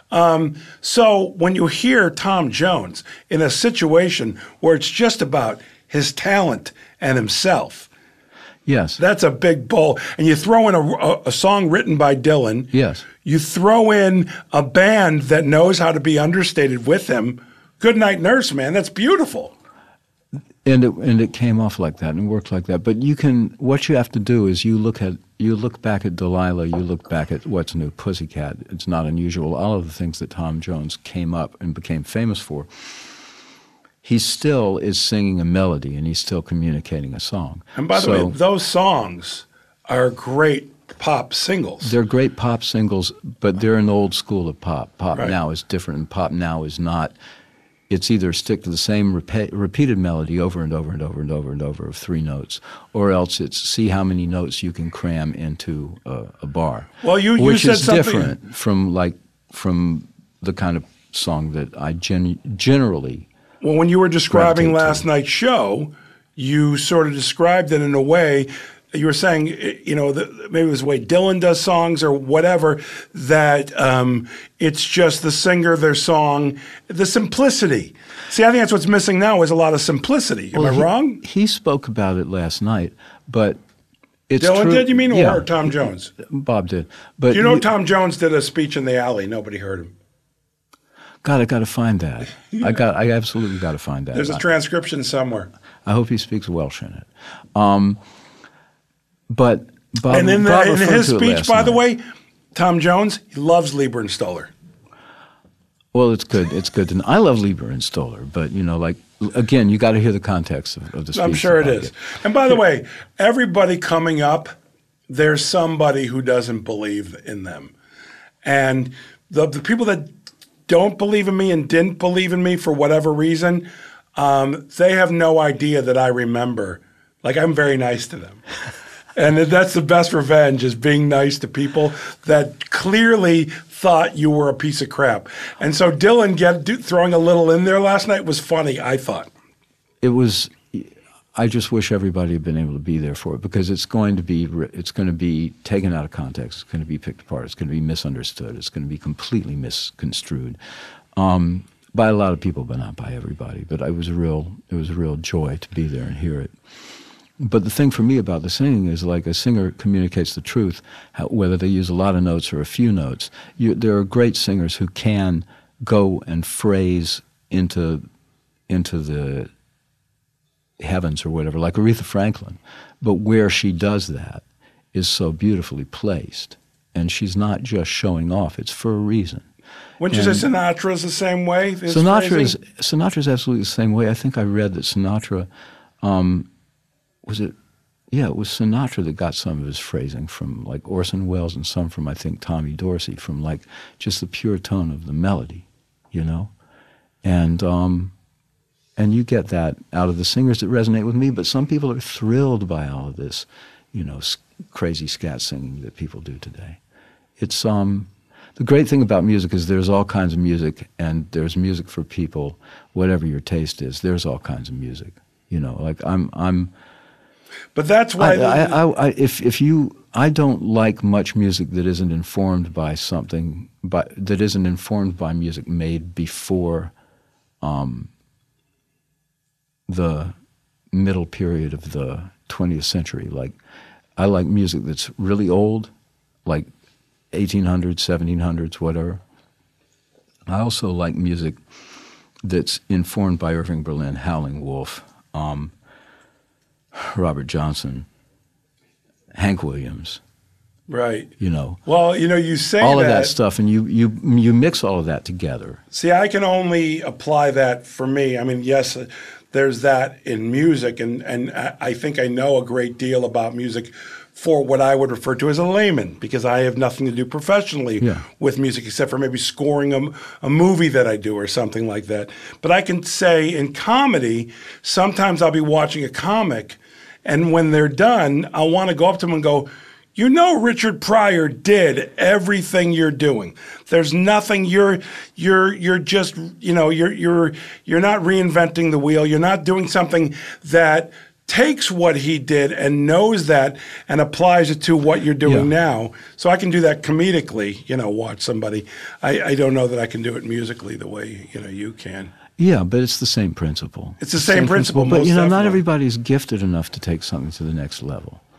So when you hear Tom Jones in a situation where it's just about his talent and himself,
Yes.
That's a big bowl. And you throw in a, a, a song written by Dylan.
Yes.
You throw in a band that knows how to be understated with him. Goodnight Nurse, man. That's beautiful.
And it and it came off like that and worked like that. But you can what you have to do is you look at you look back at Delilah, you look back at What's New, Pussycat. It's not unusual. All of the things that Tom Jones came up and became famous for. He still is singing a melody and he's still communicating a song.
And by the
so,
way, those songs are great pop singles.
They're great pop singles, but they're an old school of pop. Pop
right.
now is different, and pop now is not. It's either stick to the same repe- repeated melody over and over and over and over and over of three notes, or else it's see how many notes you can cram into a, a bar.
Well, you, you
which
said
is
something
different from like from the kind of song that I gen- generally.
Well, when you were describing
gravitate
last
to.
night's show, you sort of described it in a way. You were saying, you know, that maybe it was the way Dylan does songs or whatever, that um, it's just the singer, their song, the simplicity. See, I think that's what's missing now is a lot of simplicity. Am
well,
I
he,
wrong?
He spoke about it last night, but it's
Dylan
true.
did, you mean,
yeah.
or Tom Jones?
Bob did. But
You know,
you,
Tom Jones did a speech in the alley. Nobody heard him.
God, I got to find that. I got. I absolutely got to find that.
There's a
I,
transcription somewhere.
I hope he speaks Welsh in it. Um, but Bob,
And in, the,
Bob
in
referred
his
to it
speech,
last
by the
night.
way, Tom Jones, he loves Lieber and Stoller.
Well, it's good. It's good. To know. I love Lieber and Stoller, but you know, like again, you got to hear the context of, of the speech.
I'm sure it
that I
is.
get.
And by the way, everybody coming up, there's somebody who doesn't believe in them. And the, the people that don't believe in me and didn't believe in me for whatever reason, um, they have no idea that I remember. Like, I'm very nice to them. And that's the best revenge, is being nice to people that clearly thought you were a piece of crap. And so Dylan get, do, throwing a little in there last night was funny, I thought.
It was. I just wish everybody had been able to be there for it, because it's going to be it's going to be taken out of context. It's going to be picked apart. It's going to be misunderstood. It's going to be completely misconstrued um, by a lot of people, but not by everybody. But it was a real it was a real joy to be there and hear it. But the thing for me about the singing is, like, a singer communicates the truth, how, whether they use a lot of notes or a few notes. You, there are great singers who can go and phrase into into the heavens or whatever, like Aretha Franklin. But where she does that is so beautifully placed, and she's not just showing off. It's for a reason.
Wouldn't you say Sinatra's the same way? his
Sinatra
phrasing?
is Sinatra's absolutely the same way. I think I read that Sinatra, um, was it, yeah, it was Sinatra that got some of his phrasing from, like, Orson Welles, and some from, I think, Tommy Dorsey, from, like, just the pure tone of the melody, you know? And um, and you get that out of the singers that resonate with me, but some people are thrilled by all of this, you know, s- crazy scat singing that people do today. It's um, the great thing about music is there's all kinds of music, and there's music for people, whatever your taste is. There's all kinds of music, you know. Like I'm, I'm.
But that's why.
I, I, I, I, if if you, I don't like much music that isn't informed by something, by that isn't informed by music made before, um, the middle period of the twentieth century. Like, I like music that's really old, like eighteen hundreds, seventeen hundreds, whatever. I also like music that's informed by Irving Berlin, Howlin' Wolf, um, Robert Johnson, Hank Williams.
Right.
You know.
Well, you know, you say
all
that,
of that stuff, and you you you mix all of that together.
See, I can only apply that for me. I mean, yes, uh, there's that in music, and, and I I think I know a great deal about music for what I would refer to as a layman, because I have nothing to do professionally
Yeah.
with music except for maybe scoring a, a movie that I do or something like that. But I can say in comedy, sometimes I'll be watching a comic, and when they're done, I'll want to go up to them and go, you know, Richard Pryor did everything you're doing. There's nothing you're you're you're just, you know, you're you're you're not reinventing the wheel. You're not doing something that takes what he did and knows that and applies it to what you're doing
Yeah.
now. So I can do that comedically, you know, watch somebody. I, I don't know that I can do it musically the way, you know, you can.
Yeah, but it's the same principle.
It's the same principle,
But
most
you know, not
definitely.
everybody's gifted enough to take something to the next level.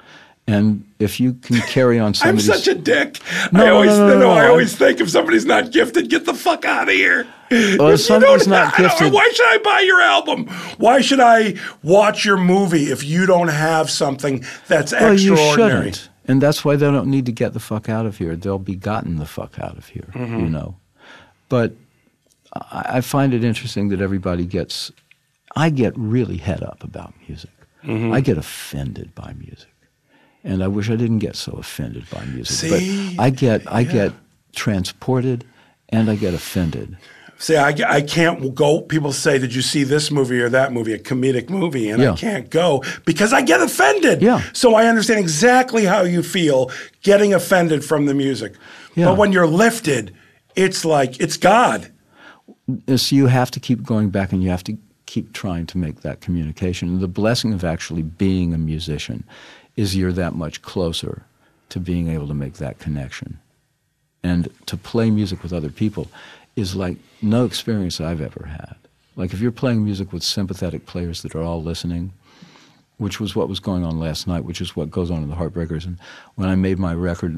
And if you can carry on
I'm
somebody's...
such a dick.
No,
I always,
no, no, no, no,
I
no.
always think if somebody's not gifted, get the fuck out of here.
Well,
You
if somebody's
don't
not
have-
gifted...
Why should I buy your album? Why should I watch your movie if you don't have something that's
Well, you
extraordinary?
shouldn't. And that's why they don't need to get the fuck out of here. They'll be gotten the fuck out of here,
Mm-hmm.
you know. But I, I find it interesting that everybody gets... I get really head up about music.
Mm-hmm.
I get offended by music. And I wish I didn't get so offended by music.
See?
But I get I
Yeah.
get transported and I get offended.
See, I, I can't go. People say, did you see this movie or that movie, a comedic movie? And
Yeah.
I can't go because I get offended.
Yeah.
So I understand exactly how you feel getting offended from the music.
Yeah.
But when you're lifted, it's like, it's God.
So you have to keep going back and you have to keep trying to make that communication. And the blessing of actually being a musician is you're that much closer to being able to make that connection. And to play music with other people is like no experience I've ever had. Like if you're playing music with sympathetic players that are all listening, which was what was going on last night, which is what goes on in the Heartbreakers. And when I made my record,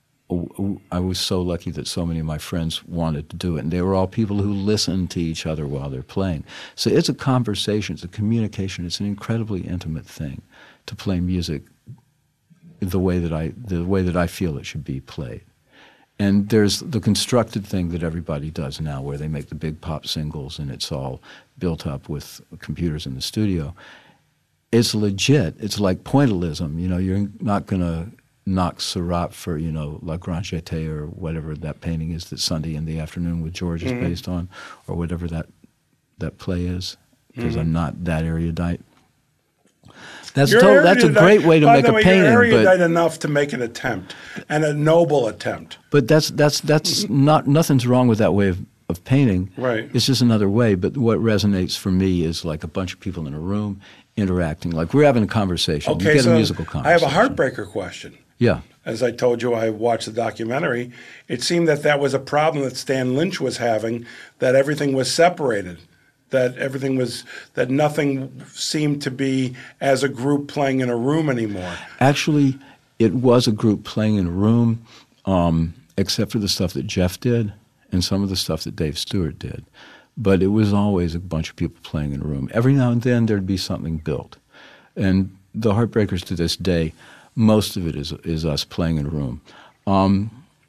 I was so lucky that so many of my friends wanted to do it. And they were all people who listen to each other while they're playing. So it's a conversation, it's a communication, it's an incredibly intimate thing to play music the way that I the way that I feel it should be played. And there's the constructed thing that everybody does now where they make the big pop singles and it's all built up with computers in the studio. It's legit. It's like pointillism. You know, you're not going to knock Seurat for, you know, La Grande Jetée or whatever that painting is that Sunday in the Afternoon with George is
Mm-hmm.
based on, or whatever that that play is, because
Mm-hmm.
I'm not that erudite. That's
You're
total, that's a
erudite-
great way to
by
make
the
a
way,
painting,
You're erudite
but
enough to make an attempt, and a noble attempt.
but that's that's that's not nothing's wrong with that way of, of painting.
Right.
It's just another way. But what resonates for me is like a bunch of people in a room interacting, like we're having a conversation. you
Okay,
get
so
a musical
I have
conversation.
a heartbreaker question.
Yeah.
As I told you, I watched the documentary. It seemed that that was a problem that Stan Lynch was having, that everything was separated, that everything was, that nothing seemed to be as a group playing in a room anymore.
Actually, it was a group playing in a room, um, except for the stuff that Jeff did and some of the stuff that Dave Stewart did. But it was always a bunch of people playing in a room. Every now and then there'd be something built. And the Heartbreakers to this day, most of it is is us playing in a room. Um,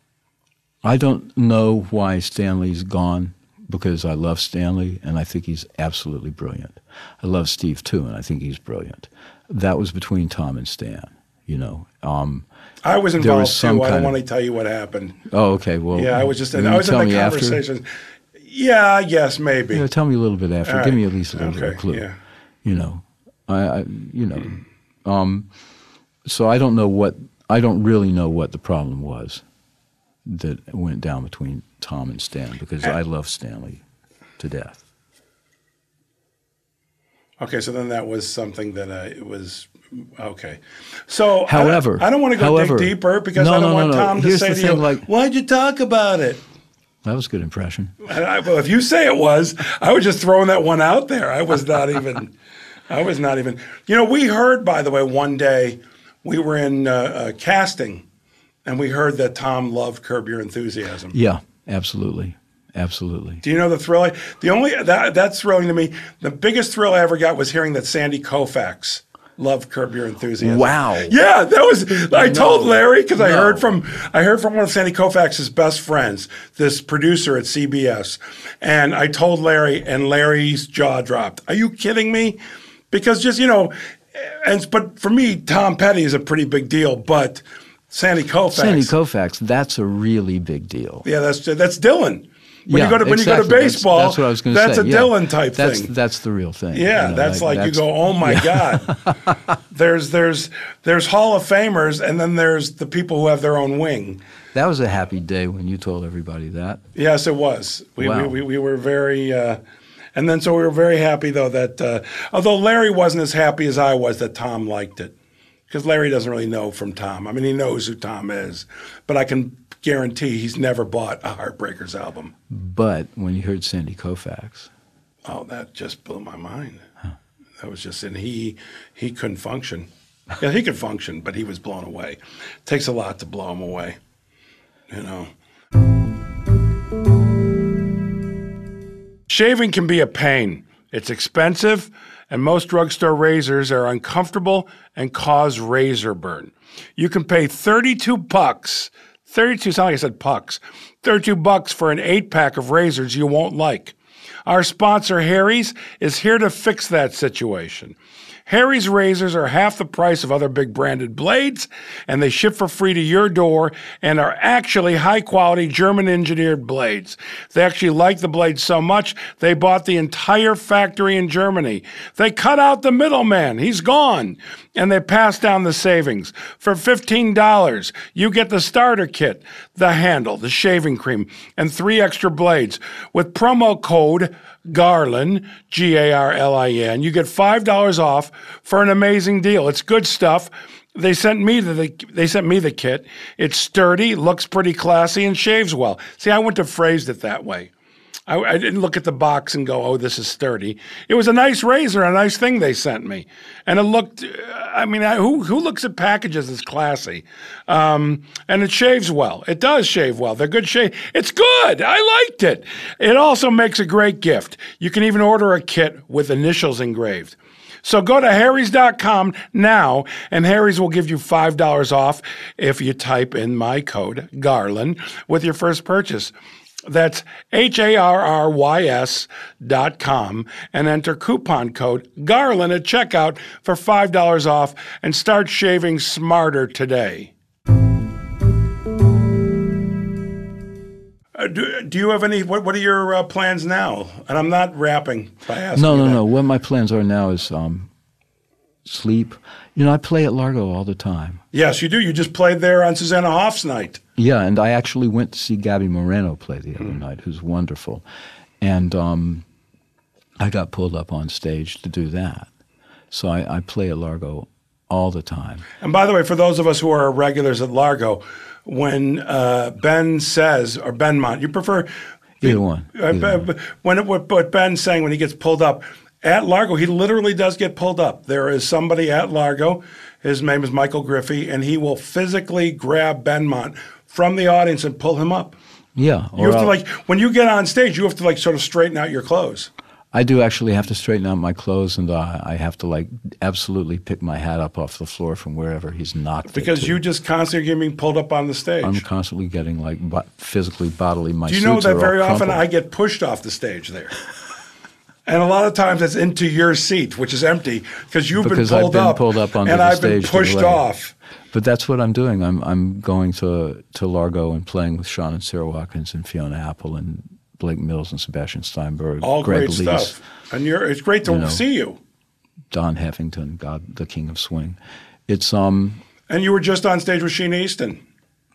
I don't know why Stanley's gone, because I love Stanley, and I think he's absolutely brilliant. I love Steve, too, and I think he's brilliant. That was between Tom and Stan, you know. Um,
I was
There
involved
was some
too. I don't
kind of-
want to tell you what happened.
oh, okay, well...
Yeah, I was just in,
will
I
you
was in
tell
the
me after?
conversation. Yeah, I guess maybe.
You know, tell me a little bit after.
All
Give
right.
me at least a little bit of
Okay,
a clue.
yeah.
You know, I, I you know, um, so I don't know what I don't really know what the problem was that went down between Tom and Stan, because I love Stanley to death.
Okay, so then that was something that uh, it was okay. So,
However,
I, I don't want to go
however,
dig deeper because
no,
I don't
no,
want
no, no.
Tom to
Here's
say
the
to
thing,
you,
like-
"Why'd you talk about it?"
That was a good impression.
And I, well, if you say it was, I was just throwing that one out there. I was not even. I was not even. You know, we heard, by the way, one day we were in uh, uh, casting, and we heard that Tom loved Curb Your Enthusiasm.
Yeah, absolutely, absolutely.
Do you know the thrill? I, the only that that's thrilling to me. The biggest thrill I ever got was hearing that Sandy Koufax loved Curb Your Enthusiasm.
Wow.
Yeah, that was. I told Larry because I
No.
heard from I heard from one of Sandy Koufax's best friends, this producer at C B S, and I told Larry, and Larry's jaw dropped. Are you kidding me? Because just you know, and but for me, Tom Petty is a pretty big deal, but Sandy Koufax.
Sandy Koufax, that's a really big deal.
Yeah, that's that's Dylan. When
yeah,
you go to when
exactly.
you go to baseball,
that's, that's what I was going to say.
That's a
yeah.
Dylan type
that's,
thing.
That's the real thing.
Yeah,
you know,
that's like,
that's-
you go, oh my God. there's there's there's Hall of Famers, and then there's the people who have their own wing.
That was a happy day when you told everybody that.
Yes, it was. We
Wow.
we, we, we were very, uh, and then so we were very happy though that uh, although Larry wasn't as happy as I was that Tom liked it, because Larry doesn't really know from Tom. I mean, he knows who Tom is, but I can guarantee he's never bought a Heartbreakers album.
But when you heard Sandy Koufax,
Oh, that just blew my mind. That was just, and he he couldn't function. Yeah, he could function, but he was blown away. It takes a lot to blow him away, you know. Shaving can be a pain. It's expensive, and most drugstore razors are uncomfortable and cause razor burn. You can pay thirty-two bucks, thirty-two, sound like I said pucks, thirty-two bucks for an eight-pack of razors you won't like. Our sponsor, Harry's, is here to fix that situation. Harry's razors are half the price of other big branded blades, and they ship for free to your door and are actually high-quality German-engineered blades. They actually like the blades so much, they bought the entire factory in Germany. They cut out the middleman. He's gone. And they pass down the savings. For fifteen dollars, you get the starter kit, the handle, the shaving cream, and three extra blades. With promo code Garlin, G A R L I N, you get five dollars off for an amazing deal. It's good stuff. They sent me the they sent me the kit. It's sturdy, looks pretty classy, and shaves well. See, I wouldn't have phrased it that way. I, I didn't look at the box and go, oh, this is sturdy. It was a nice razor, a nice thing they sent me. And it looked, I mean, I, who who looks at packages as classy? Um, and it shaves well. It does shave well. They're good shave. It's good. I liked it. It also makes a great gift. You can even order a kit with initials engraved. So go to harrys dot com now, and Harry's will give you five dollars off if you type in my code, Garlin, with your first purchase. That's H A R R Y S dot com and enter coupon code Garlin at checkout for five dollars off and start shaving smarter today. Uh, do, do you have any, what, what are your uh, plans now? And I'm not rapping by asking
No,
you
no,
that.
no. What my plans are now is um, sleep. You know, I play at Largo all the time.
Yes, you do. You just played there on Susanna Hoff's night.
Yeah, and I actually went to see Gabby Moreno play the other mm. night, who's wonderful. And um, I got pulled up on stage to do that. So I, I play at Largo all the time. And
by the way, for those of us who are regulars at Largo, when uh, Ben says, or Benmont, you prefer?
Either one. Either
uh,
one.
When it, what Ben's saying when he gets pulled up, at Largo, he literally does get pulled up. There is somebody at Largo, his name is Michael Griffey, and he will physically grab Benmont from the audience and pull him up.
Yeah.
You have to like, when you get on stage, you have to like sort of straighten out your clothes.
I do actually have to straighten out my clothes, and uh, I have to like absolutely pick my hat up off the floor from wherever he's knocked it
Because
to.
you just constantly get being pulled up on the stage.
I'm constantly getting like bo- physically, bodily, my
Do you know that very often
crumpled.
I get pushed off the stage there? And a lot of times it's into your seat, which is empty, because you've
because
been pulled
I've been
up,
pulled up onto
and
the
I've
stage
been pushed off.
But that's what I'm doing. I'm I'm going to, to Largo and playing with Sean and Sarah Watkins and Fiona Apple and Blake Mills and Sebastian Steinberg.
All
Greg
great
Lees,
stuff. And you're it's great to
you know,
see you.
Don Heffington, God, the King of Swing. It's um.
And you were just on stage with Sheena Easton.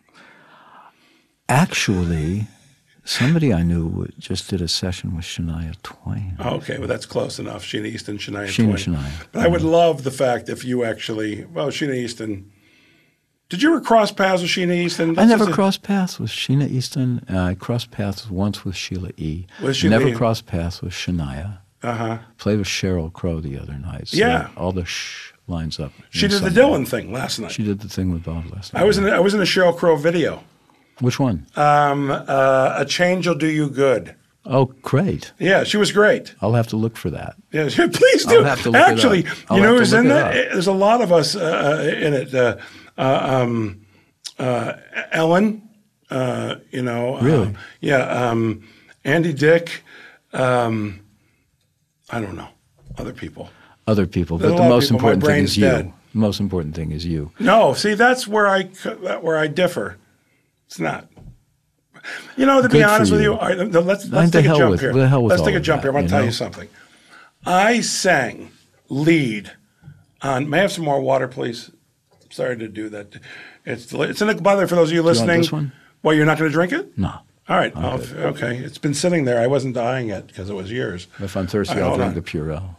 Actually, somebody I knew just did a session with Shania Twain.
Oh, okay, well that's close enough. Sheena Easton, Shania
Sheena,
Twain.
Shania.
But I would love the fact if you actually, well, Sheena Easton. Did you ever cross paths with Sheena Easton?
That's I never
a,
crossed paths with Sheena Easton. Uh, I crossed paths once with Sheila E.
With Sheila
never
E.
crossed paths with Shania.
Uh-huh.
Played with Sheryl Crow the other night. So
yeah.
all the shh lines up.
She did the Dylan thing last night.
She did the thing with Bob last night.
I was in a, I was in a Sheryl Crow video.
Which one?
Um, uh, A Change Will Do You Good.
Oh, great.
Yeah, she was great.
I'll have to look for that.
Yeah, please do.
I'll have to look
Actually,
it up.
you know
who's
who's in that? There's a lot of us uh, in it. Uh, uh, um, uh, Ellen, uh, you know.
Really?
Uh, yeah. Um, Andy Dick. Um, I don't know. Other people.
Other people.
There's
but the most
people.
important thing
brain's
is you.
dead.
The most important thing is you.
No, see, that's where I where I differ. It's not. You know, to
Good
be honest
you.
with you, all right, let's let's
the
take a
hell
jump
with-
here.
the hell with
Let's
all
take a
of
jump
that,
here. I'm going
you
to tell
know?
you something. I sang lead on. May I have some more water, please? Sorry to do that. It's it's in the, by the way, for those of you listening.
want this one?
Well, you're not going to drink it?
No.
All right.
I'm
I'll-
good.
okay. It's been sitting there. I wasn't dying it because it was yours.
If I'm thirsty,
All right,
I'll
hold
drink
on.
the Purell.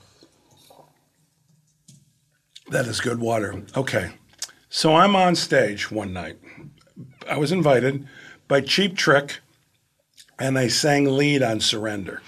That is good water. Okay. So I'm on stage one night. I was invited by Cheap Trick, and I sang lead on Surrender.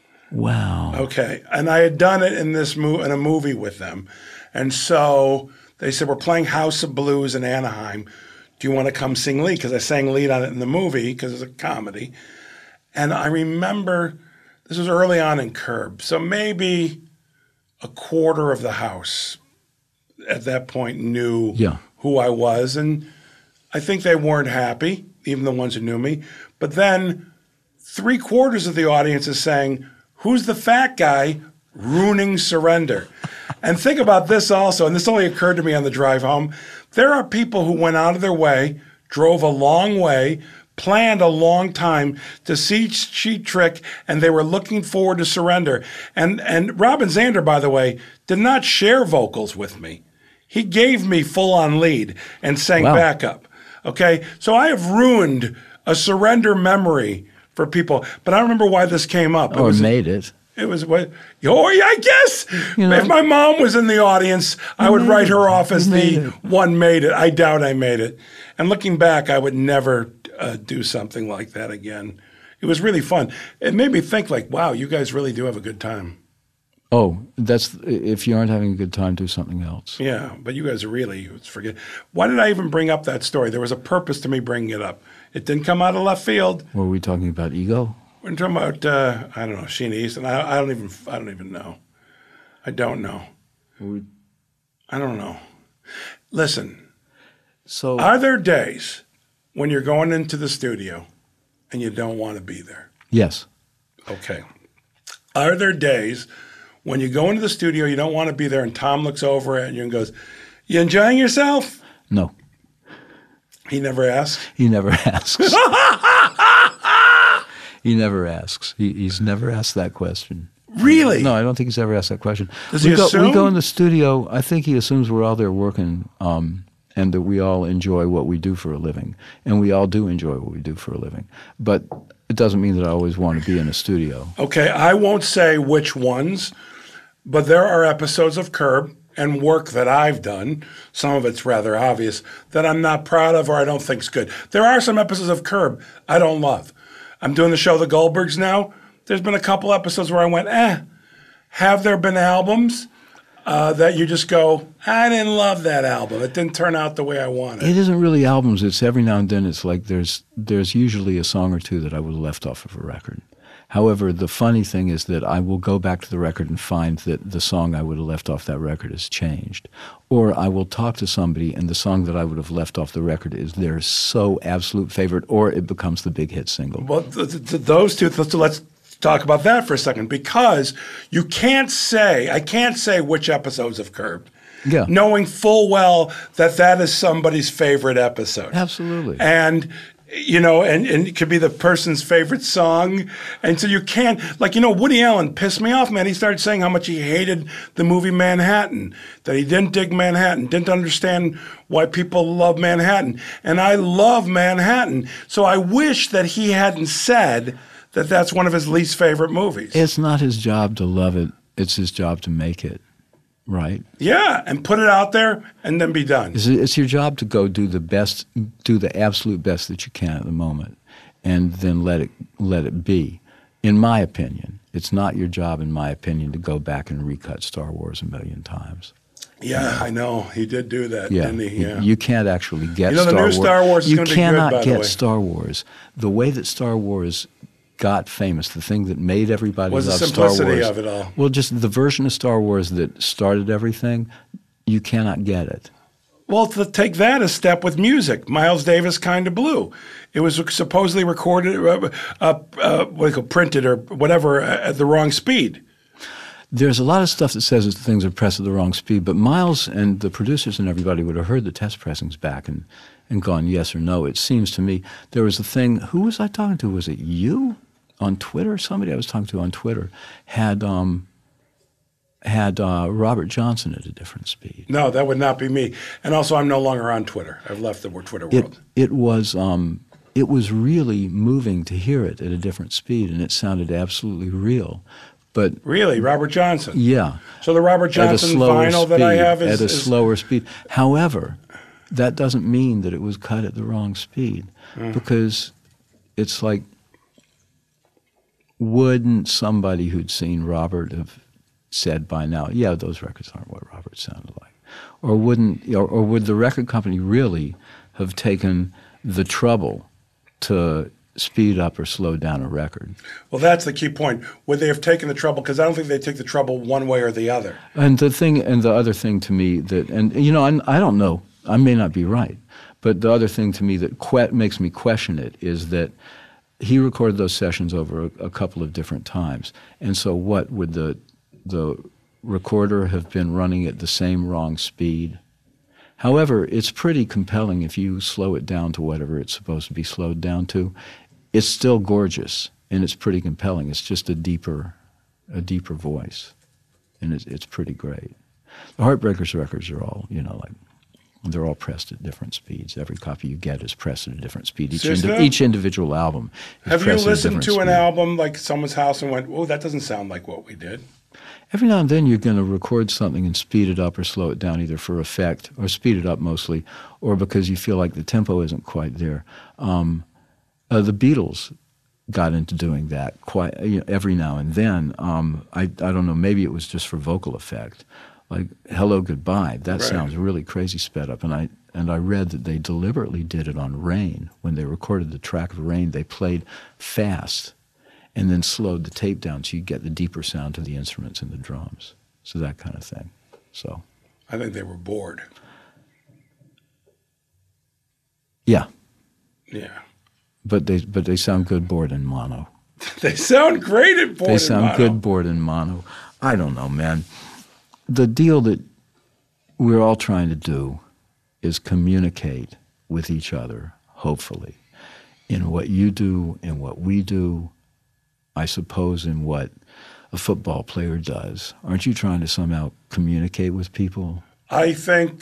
Wow.
Okay. And I had done it in this mo- in a movie with them. And so they said, we're playing House of Blues in Anaheim. Do you want to come sing lead? Because I sang lead on it in the movie because it's a comedy. And I remember this was early on in Curb, so maybe a quarter of the house at that point knew
yeah.
who I was. And I think they weren't happy, even the ones who knew me. But then three quarters of the audience is saying, who's the fat guy ruining Surrender? And think about this also, and this only occurred to me on the drive home. There are people who went out of their way, drove a long way, planned a long time to see Cheap Trick, and they were looking forward to Surrender. And and Robin Zander, by the way, did not share vocals with me. He gave me full-on lead and sang
wow.
backup. Okay? So I have ruined a Surrender memory for people. But I remember why this came up. It
or
was,
made it.
It was what? Oh, yeah, I guess. You know, if my mom was in the audience, I would write her off as the one made it. I doubt I made it. And looking back, I would never uh, do something like that again. It was really fun. It made me think, like, wow, you guys really do have a good time.
Oh, that's if you aren't having a good time, do something else.
Yeah, but you guys are really forget. Why did I even bring up that story? There was a purpose to me bringing it up. It didn't come out of left field.
Were we talking about ego?
We're talking about uh, I don't know, Sheena Easton. I, I don't even I don't even know. I don't know.
We,
I don't know. Listen.
So
are there days when you're going into the studio and you don't want to be there?
Yes.
Okay. Are there days when you go into the studio, you don't want to be there, and Tom looks over at you and goes, "You enjoying yourself?"
No.
He never asks?
He never asks. He never asks. He, he's never asked that question.
Really?
No, I don't think he's ever asked that question.
Does
we
he
go,
assume?
We go in the studio, I think he assumes we're all there working um, and that we all enjoy what we do for a living. And we all do enjoy what we do for a living. But it doesn't mean that I always want to be in a studio.
Okay, I won't say which ones, but there are episodes of Curb and work that I've done, some of it's rather obvious, that I'm not proud of or I don't think's good. There are some episodes of Curb I don't love. I'm doing the show The Goldbergs now. There's been a couple episodes where I went, eh. Have there been albums uh, that you just go, I didn't love that album. It didn't turn out the way I wanted.
It isn't really albums. It's every now and then it's like there's there's usually a song or two that I would have left off of a record. However, the funny thing is that I will go back to the record and find that the song I would have left off that record has changed. Or I will talk to somebody and the song that I would have left off the record is their so absolute favorite, or it becomes the big hit single.
Well, th- th- those two, th- let's talk about that for a second, because you can't say, I can't say which episodes have Curb,
yeah.
knowing full well that that is somebody's favorite episode.
Absolutely.
And you know, and, and it could be the person's favorite song. And so you can't, like, you know, Woody Allen pissed me off, man. He started saying how much he hated the movie Manhattan, that he didn't dig Manhattan, didn't understand why people love Manhattan. And I love Manhattan. So I wish that he hadn't said that that's one of his least favorite movies.
It's not his job to love it. It's his job to make it. Right.
Yeah, and put it out there and then be done.
It's, it's your job to go do the best, do the absolute best that you can at the moment, and then let it let it be. In my opinion, it's not your job, in my opinion, to go back and recut Star Wars a million times.
Yeah, I know. He did do that,
yeah.
didn't he? Yeah.
You can't actually get
you know,
Star
the new
Wars.
Star Wars is
you
going to be good,
cannot
by the
get
way.
Star Wars. The way that Star Wars got famous, the thing that made everybody
was
love
the
Star
simplicity
Wars.
of it all.
Well, just the version of Star Wars that started everything, you cannot get it.
Well, to take that a step with music, Miles Davis, Kind of Blue. It was supposedly recorded, uh, uh, uh, what do you call, printed or whatever at the wrong speed.
There's a lot of stuff that says that things are pressed at the wrong speed, but Miles and the producers and everybody would have heard the test pressings back and, and gone yes or no. It seems to me there was a thing, who was I talking to? Was it you? On Twitter, somebody I was talking to on Twitter had um, had uh, Robert Johnson at a different speed.
No, that would not be me. And also, I'm no longer on Twitter. I've left the Twitter world.
It, it was um, it was really moving to hear it at a different speed, and it sounded absolutely real. But
really, Robert Johnson.
Yeah.
So the Robert Johnson vinyl
speed,
that I have is
at a
is,
slower speed. However, that doesn't mean that it was cut at the wrong speed, mm. because it's like, wouldn't somebody who'd seen Robert have said by now, yeah, those records aren't what Robert sounded like? Or wouldn't, or, or would the record company really have taken the trouble to speed up or slow down a record?
Well, that's the key point. Would they have taken the trouble? Because I don't think they take the trouble one way or the other.
And the thing, and the other thing to me that, and you know, I, I don't know, I may not be right, but the other thing to me that que- makes me question it is that he recorded those sessions over a, a couple of different times. And so what, would the the recorder have been running at the same wrong speed? However, it's pretty compelling if you slow it down to whatever it's supposed to be slowed down to. It's still gorgeous, and it's pretty compelling. It's just a deeper a deeper voice, and it's, it's pretty great. The Heartbreakers records are all, you know, like, they're all pressed at different speeds. Every copy you get is pressed at a different speed. Each, indi- each individual album is
Have you
pressed at a
listened
different
to an
speed.
album like someone's house and went, oh, that doesn't sound like what we did?
Every now and then you're going to record something and speed it up or slow it down, either for effect, or speed it up mostly, or because you feel like the tempo isn't quite there. Um, uh, the Beatles got into doing that quite you know, every now and then. Um, I, I don't know, maybe it was just for vocal effect. Like Hello, Goodbye, that
Right.
sounds really crazy sped up. And I and I read that they deliberately did it on Rain. When they recorded the track of Rain, they played fast and then slowed the tape down so you get the deeper sound to the instruments and the drums. So that kind of thing. So
I think they were bored.
yeah,
Yeah.
but they but they sound good board in mono.
They sound great at board
They
and
sound
mono.
good board in mono. I don't know, man. The deal that we're all trying to do is communicate with each other, hopefully, in what you do, in what we do, I suppose in what a football player does. Aren't you trying to somehow communicate with people?
I think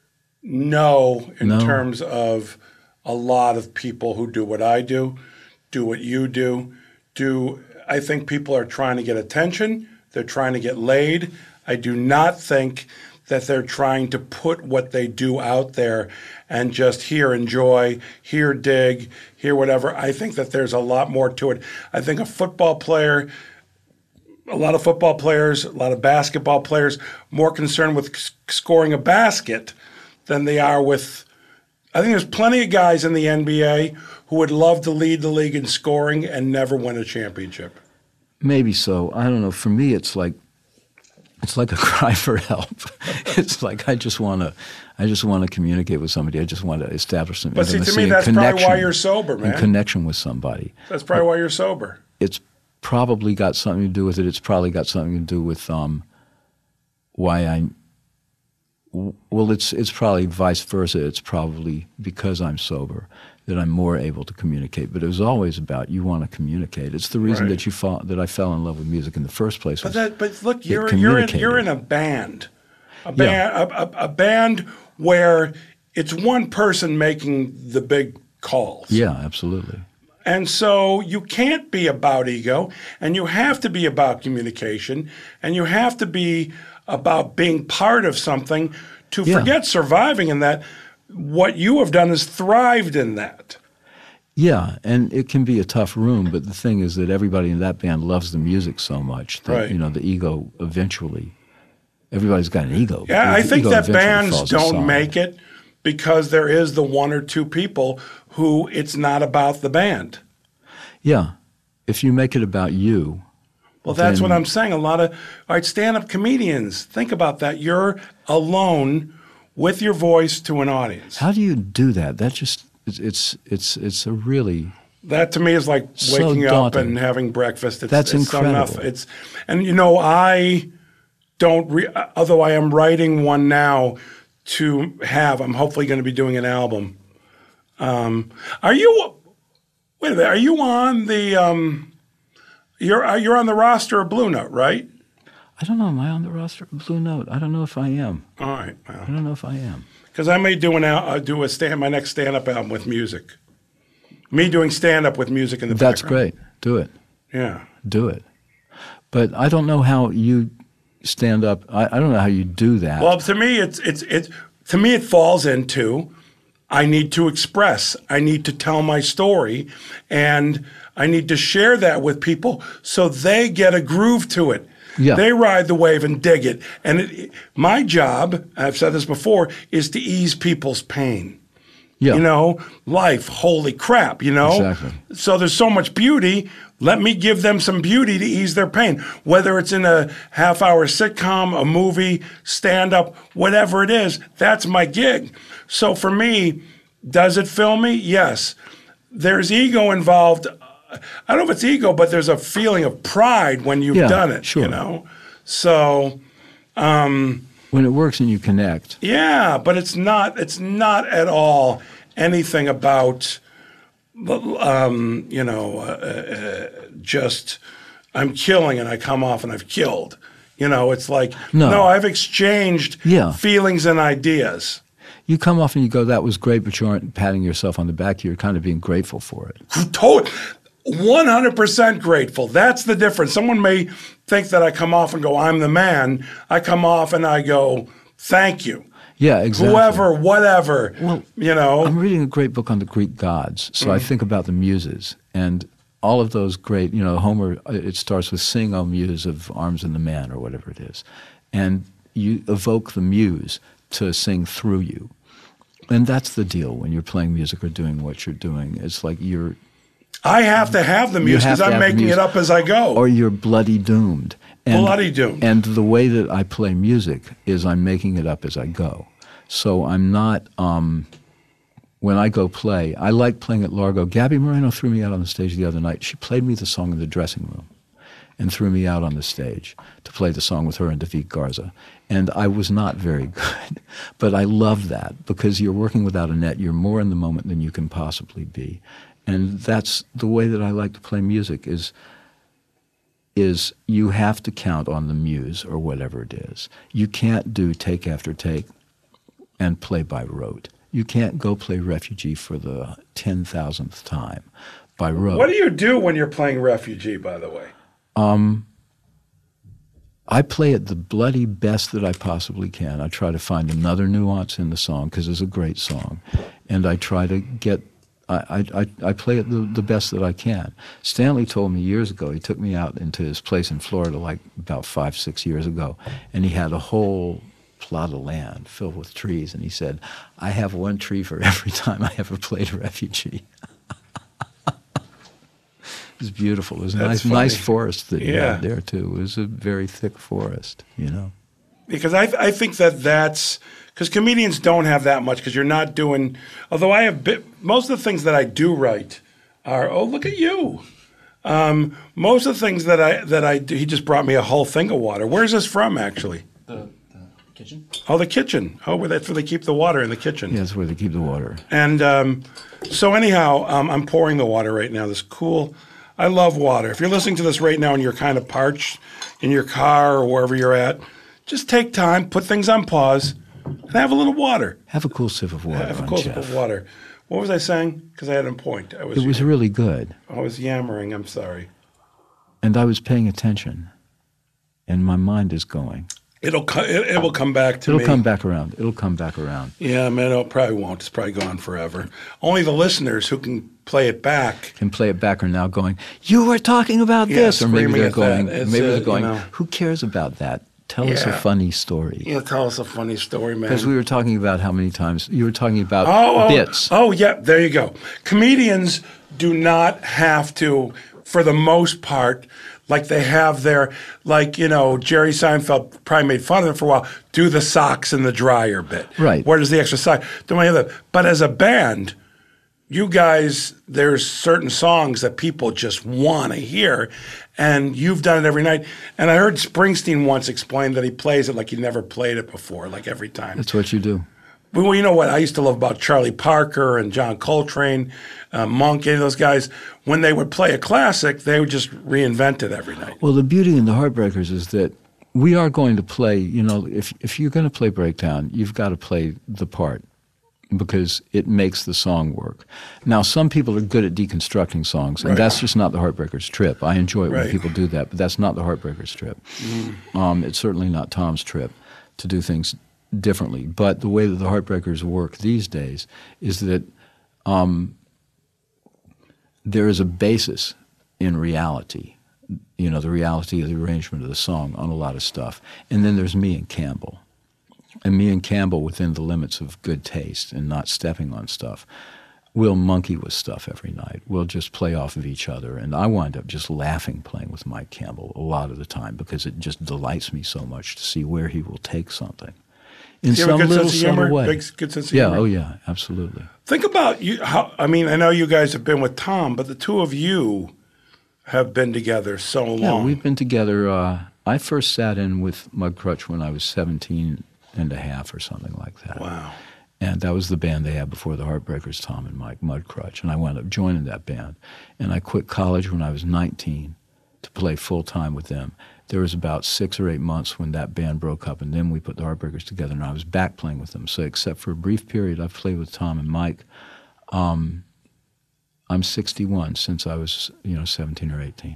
no, in
No?
terms of a lot of people who do what I do, do what you do, do. I think people are trying to get attention. They're trying to get laid. I do not think that they're trying to put what they do out there and just here enjoy, here dig, here whatever. I think that there's a lot more to it. I think a football player, a lot of football players, a lot of basketball players, more concerned with c- scoring a basket than they are with. I think there's plenty of guys in the N B A who would love to lead the league in scoring and never win a championship.
Maybe so. I don't know. For me, it's like it's like a cry for help. It's like I just want to, I just want to communicate with somebody. I just want to establish some
But see,
intimacy
to me,
and
that's probably
connection.
why you're sober, man.
And connection with somebody.
That's probably why you're sober.
It's probably got something to do with it. It's probably got something to do with um, why I. Well, it's it's probably vice versa. It's probably because I'm sober that I'm more able to communicate. But it was always about you want to communicate. It's the reason
Right.
that you fall, that I fell in love with music in the first place.
But
Was
that, but look,
it
you're you're in,
communicated.
you're in a band, a band, a, a, a band where it's one person making the big calls.
Yeah, absolutely.
And so you can't be about ego, and you have to be about communication, and you have to be about being part of something. To
Yeah.
forget surviving in that, what you have done is thrived in that.
Yeah, and it can be a tough room, but the thing is that everybody in that band loves the music so much that
Right.
you know the ego eventually. Everybody's got an ego.
Yeah,
The
I think
ego
that
eventually
bands
falls
don't
aside.
make it because there is the one or two people who it's not about the band.
Yeah, if you make it about you.
Well, that's
Then-
what I'm saying. A lot of all right, stand-up comedians, think about that. You're alone with your voice to an audience.
How do you do that? That just it's it's it's, it's a really
That to me is like
So
waking up
daunting.
and having breakfast. It's,
That's
it's
incredible.
Enough. It's and you know I don't. Re, although I am writing one now to have. I'm hopefully going to be doing an album. Um, are you? Wait a minute. Are you on the? Um, you're uh, you're on the roster of Blue Note, right?
I don't know. Am I on the roster of Blue Note? I don't know if I am.
All right.
I
Well,
don't know if I am.
because I may do an al- uh, do a stand my next stand up album with music. Me doing stand up with music in the
That's
background.
great. Do it.
Yeah.
Do it. But I don't know how you stand up. I, I don't know how you do that.
Well, to me, it's it's it's to me it falls into I need to express. I need to tell my story, and I need to share that with people so they get a groove to it.
Yeah.
They ride the wave and dig it. And it, my job, I've said this before, is to ease people's pain.
Yeah.
You know, life, holy crap, you know?
Exactly.
So there's so much beauty. Let me give them some beauty to ease their pain. Whether it's in a half-hour sitcom, a movie, stand-up, whatever it is, that's my gig. So for me, does it fill me? Yes. There's ego involved. I don't know if it's ego, but there's a feeling of pride when you've
Yeah,
done it,
sure.
you know? So... Um,
when it works and you connect.
Yeah, but it's not. It's not at all anything about, um, you know, uh, uh, just I'm killing and I come off and I've killed. You know, it's like
No.
no, I've exchanged
Yeah.
feelings and ideas.
You come off and you go, that was great, but you aren't patting yourself on the back. You're kind of being grateful for it.
Totally. one hundred percent grateful. That's the difference. Someone may think that I come off and go, I'm the man. I come off and I go, thank you.
Yeah, exactly.
Whoever, whatever,
Well,
you know.
I'm reading a great book on the Greek gods, so
Mm.
I think about the muses and all of those great, you know, Homer, it starts with sing, O muse of arms and the man, or whatever it is. And you evoke the muse to sing through you. And that's the deal when you're playing music or doing what you're doing. It's like you're...
I have to have the
You
muse
have
because
to
I'm
have the
making
muse.
it up as I go.
Or you're bloody doomed. And,
Bloody doomed.
And the way that I play music is I'm making it up as I go. So I'm not, um, when I go play, I like playing at Largo. Gabby Moreno threw me out on the stage the other night. She played me the song in the dressing room and threw me out on the stage to play the song with her and David Garza. And I was not very good. But I love that because you're working without a net. You're more in the moment than you can possibly be. And that's the way that I like to play music is is you have to count on the muse or whatever it is. You can't do take after take and play by rote. You can't go play Refugee for the ten thousandth time by rote.
What do you do when you're playing Refugee, by the way?
Um, I play it the bloody best that I possibly can. I try to find another nuance in the song because it's a great song. And I try to get I, I, I play it the, the best that I can. Stanley told me years ago, he took me out into his place in Florida like about five, six years ago, and he had a whole plot of land filled with trees, and he said, I have one tree for every time I ever played Refugee. It was beautiful. It was a
That's
nice, nice
funny.
forest that he
Yeah.
had there, too. It was a very thick forest, you know.
Because I, I think that that's because comedians don't have that much because you're not doing. Although I have bit, most of the things that I do write are oh look at you. Um, most of the things that I that I do, he just brought me a whole thing of water. Where's this from actually?
The, the kitchen?
Oh, the kitchen. Oh, well, that's where they keep the water in the kitchen.
Yeah, that's where they keep the water.
And um, so anyhow, um, I'm pouring the water right now. This cool. I love water. If you're listening to this right now and you're kind of parched in your car or wherever you're at, just take time, put things on pause, and have a little water.
Have a cool sip of water
Have a
on
cool sip
Jeff.
of water. What was I saying? Because I had a point. I was,
It was really good.
I was yammering. I'm sorry.
And I was paying attention, and my mind is going.
It'll co- it, it will come back to
It'll
me.
come back around. It'll come back around.
Yeah, man, it probably won't. It's probably gone forever. Only the listeners who can play it back.
Can play it back are now going, you were talking about
Yeah,
this. Or maybe
screaming
they're
at that.
going,
It's,
maybe
uh,
they're
you
going,
know.
who cares about that? Tell us a
Yeah.
funny story.
Yeah, tell us a funny story, man.
Because we were talking about how many times, you were talking about
oh, oh,
bits.
Oh, yeah, there you go. Comedians do not have to, for the most part, like they have their, like, you know, Jerry Seinfeld probably made fun of it for a while, do the socks in the dryer bit.
Right.
Where does the extra sock? Don't any of that. But as a band, you guys, there's certain songs that people just want to hear, and you've done it every night. And I heard Springsteen once explain that he plays it like he never played it before, like every time.
That's what you do.
Well, you know what I used to love about Charlie Parker and John Coltrane, uh, Monk, any of those guys, when they would play a classic, they would just reinvent it every night.
Well, the beauty in the Heartbreakers is that we are going to play, you know, if, if you're going to play Breakdown, you've got to play the part because it makes the song work. Now, some people are good at deconstructing songs, and
Right.
that's just not the Heartbreakers trip. I enjoy it when
Right.
people do that, but that's not the Heartbreakers trip. Um, it's certainly not Tom's trip to do things differently. But the way that the Heartbreakers work these days is that um, there is a basis in reality you know, the reality of the arrangement of the song on a lot of stuff. And then there's me and Campbell. And me and Campbell, within the limits of good taste and not stepping on stuff, we'll monkey with stuff every night. We'll just play off of each other. And I wind up just laughing playing with Mike Campbell a lot of the time because it just delights me so much to see where he will take something. In some little subtle way.
Big, good sense of
yeah,
humor.
oh yeah, absolutely.
Think about you. How I mean, I know you guys have been with Tom, but the two of you have been together so long.
Yeah, we've been together. Uh, I first sat in with Mudcrutch when I was seventeen and a half or something like that.
Wow.
And that was the band they had before the Heartbreakers, Tom and Mike, Mudcrutch. And I wound up joining that band. And I quit college when I was nineteen to play full-time with them. There was about six or eight months when that band broke up, and then we put the Heartbreakers together, and I was back playing with them. So except for a brief period, I've played with Tom and Mike. Um, I'm sixty-one since I was, you know, seventeen or eighteen.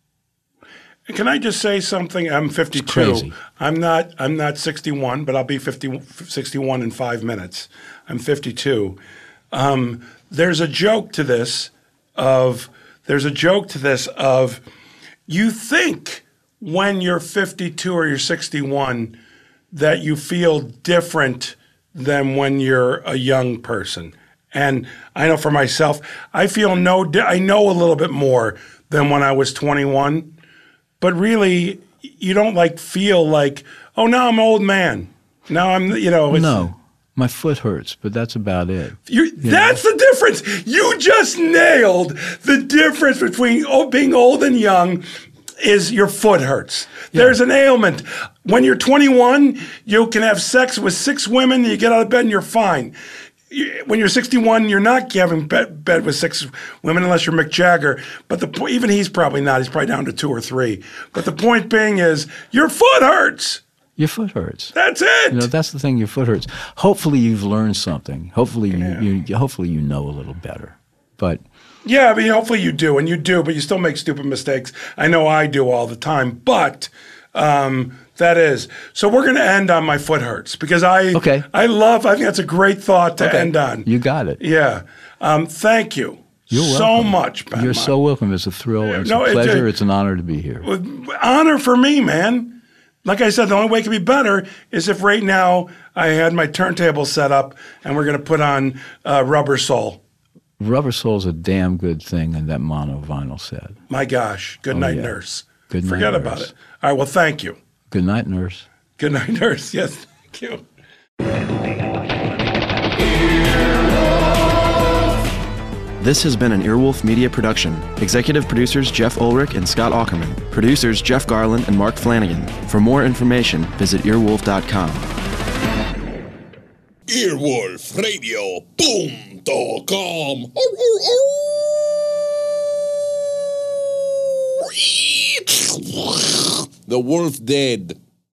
Can I just say something? I'm fifty-two.
It's crazy.
I'm not. I'm not sixty-one, but I'll be fifty, sixty-one in five minutes. I'm fifty-two. Um, there's a joke to this. Of there's a joke to this of you think when you're fifty-two or you're sixty-one that you feel different than when you're a young person. And I know for myself, I feel no. Di- I know a little bit more than when I was twenty-one. But really, you don't like feel like, oh, now I'm an old man. Now I'm, you know. It's,
no, my foot hurts, but that's about it.
You're,
you
that's
know?
the difference. You just nailed the difference between oh, being old and young is your foot hurts. Yeah. There's an ailment. When you're twenty-one, you can have sex with six women, you get out of bed and you're fine. When you're sixty-one, you're not having bed, bed with six women unless you're Mick Jagger. But the even he's probably not. He's probably down to two or three. But the point being is, your foot hurts.
Your foot hurts.
That's it.
You know, that's the thing. Your foot hurts. Hopefully, you've learned something. Hopefully,
yeah.
you, you hopefully you know a little better. But
yeah, I mean, hopefully you do, and you do. But you still make stupid mistakes. I know I do all the time. But. Um, That is. So we're going to end on my foot hurts because I
okay.
I love, I think that's a great thought to
okay.
end on.
You got it.
Yeah. Um, thank you
You're
so
welcome.
much, Ben.
You're so welcome. It's a thrill. It's
no,
a pleasure.
It,
it's an honor to be here.
Honor for me, man. Like I said, the only way it could be better is if right now I had my turntable set up and we're going to put on uh, Rubber Soul.
Rubber Soul's a damn good thing in that mono vinyl set.
My gosh. Good
oh,
night,
yeah.
nurse.
Good night,
Forget
nurse.
about it. All right. Well, thank you.
Good night, nurse.
Good night, nurse. Yes, thank you.
This has been an Earwolf Media production. Executive producers Jeff Ulrich and Scott Aukerman. Producers Jeff Garland and Mark Flanagan. For more information, visit earwolf dot com.
earwolf radio punto com. The wolf dead.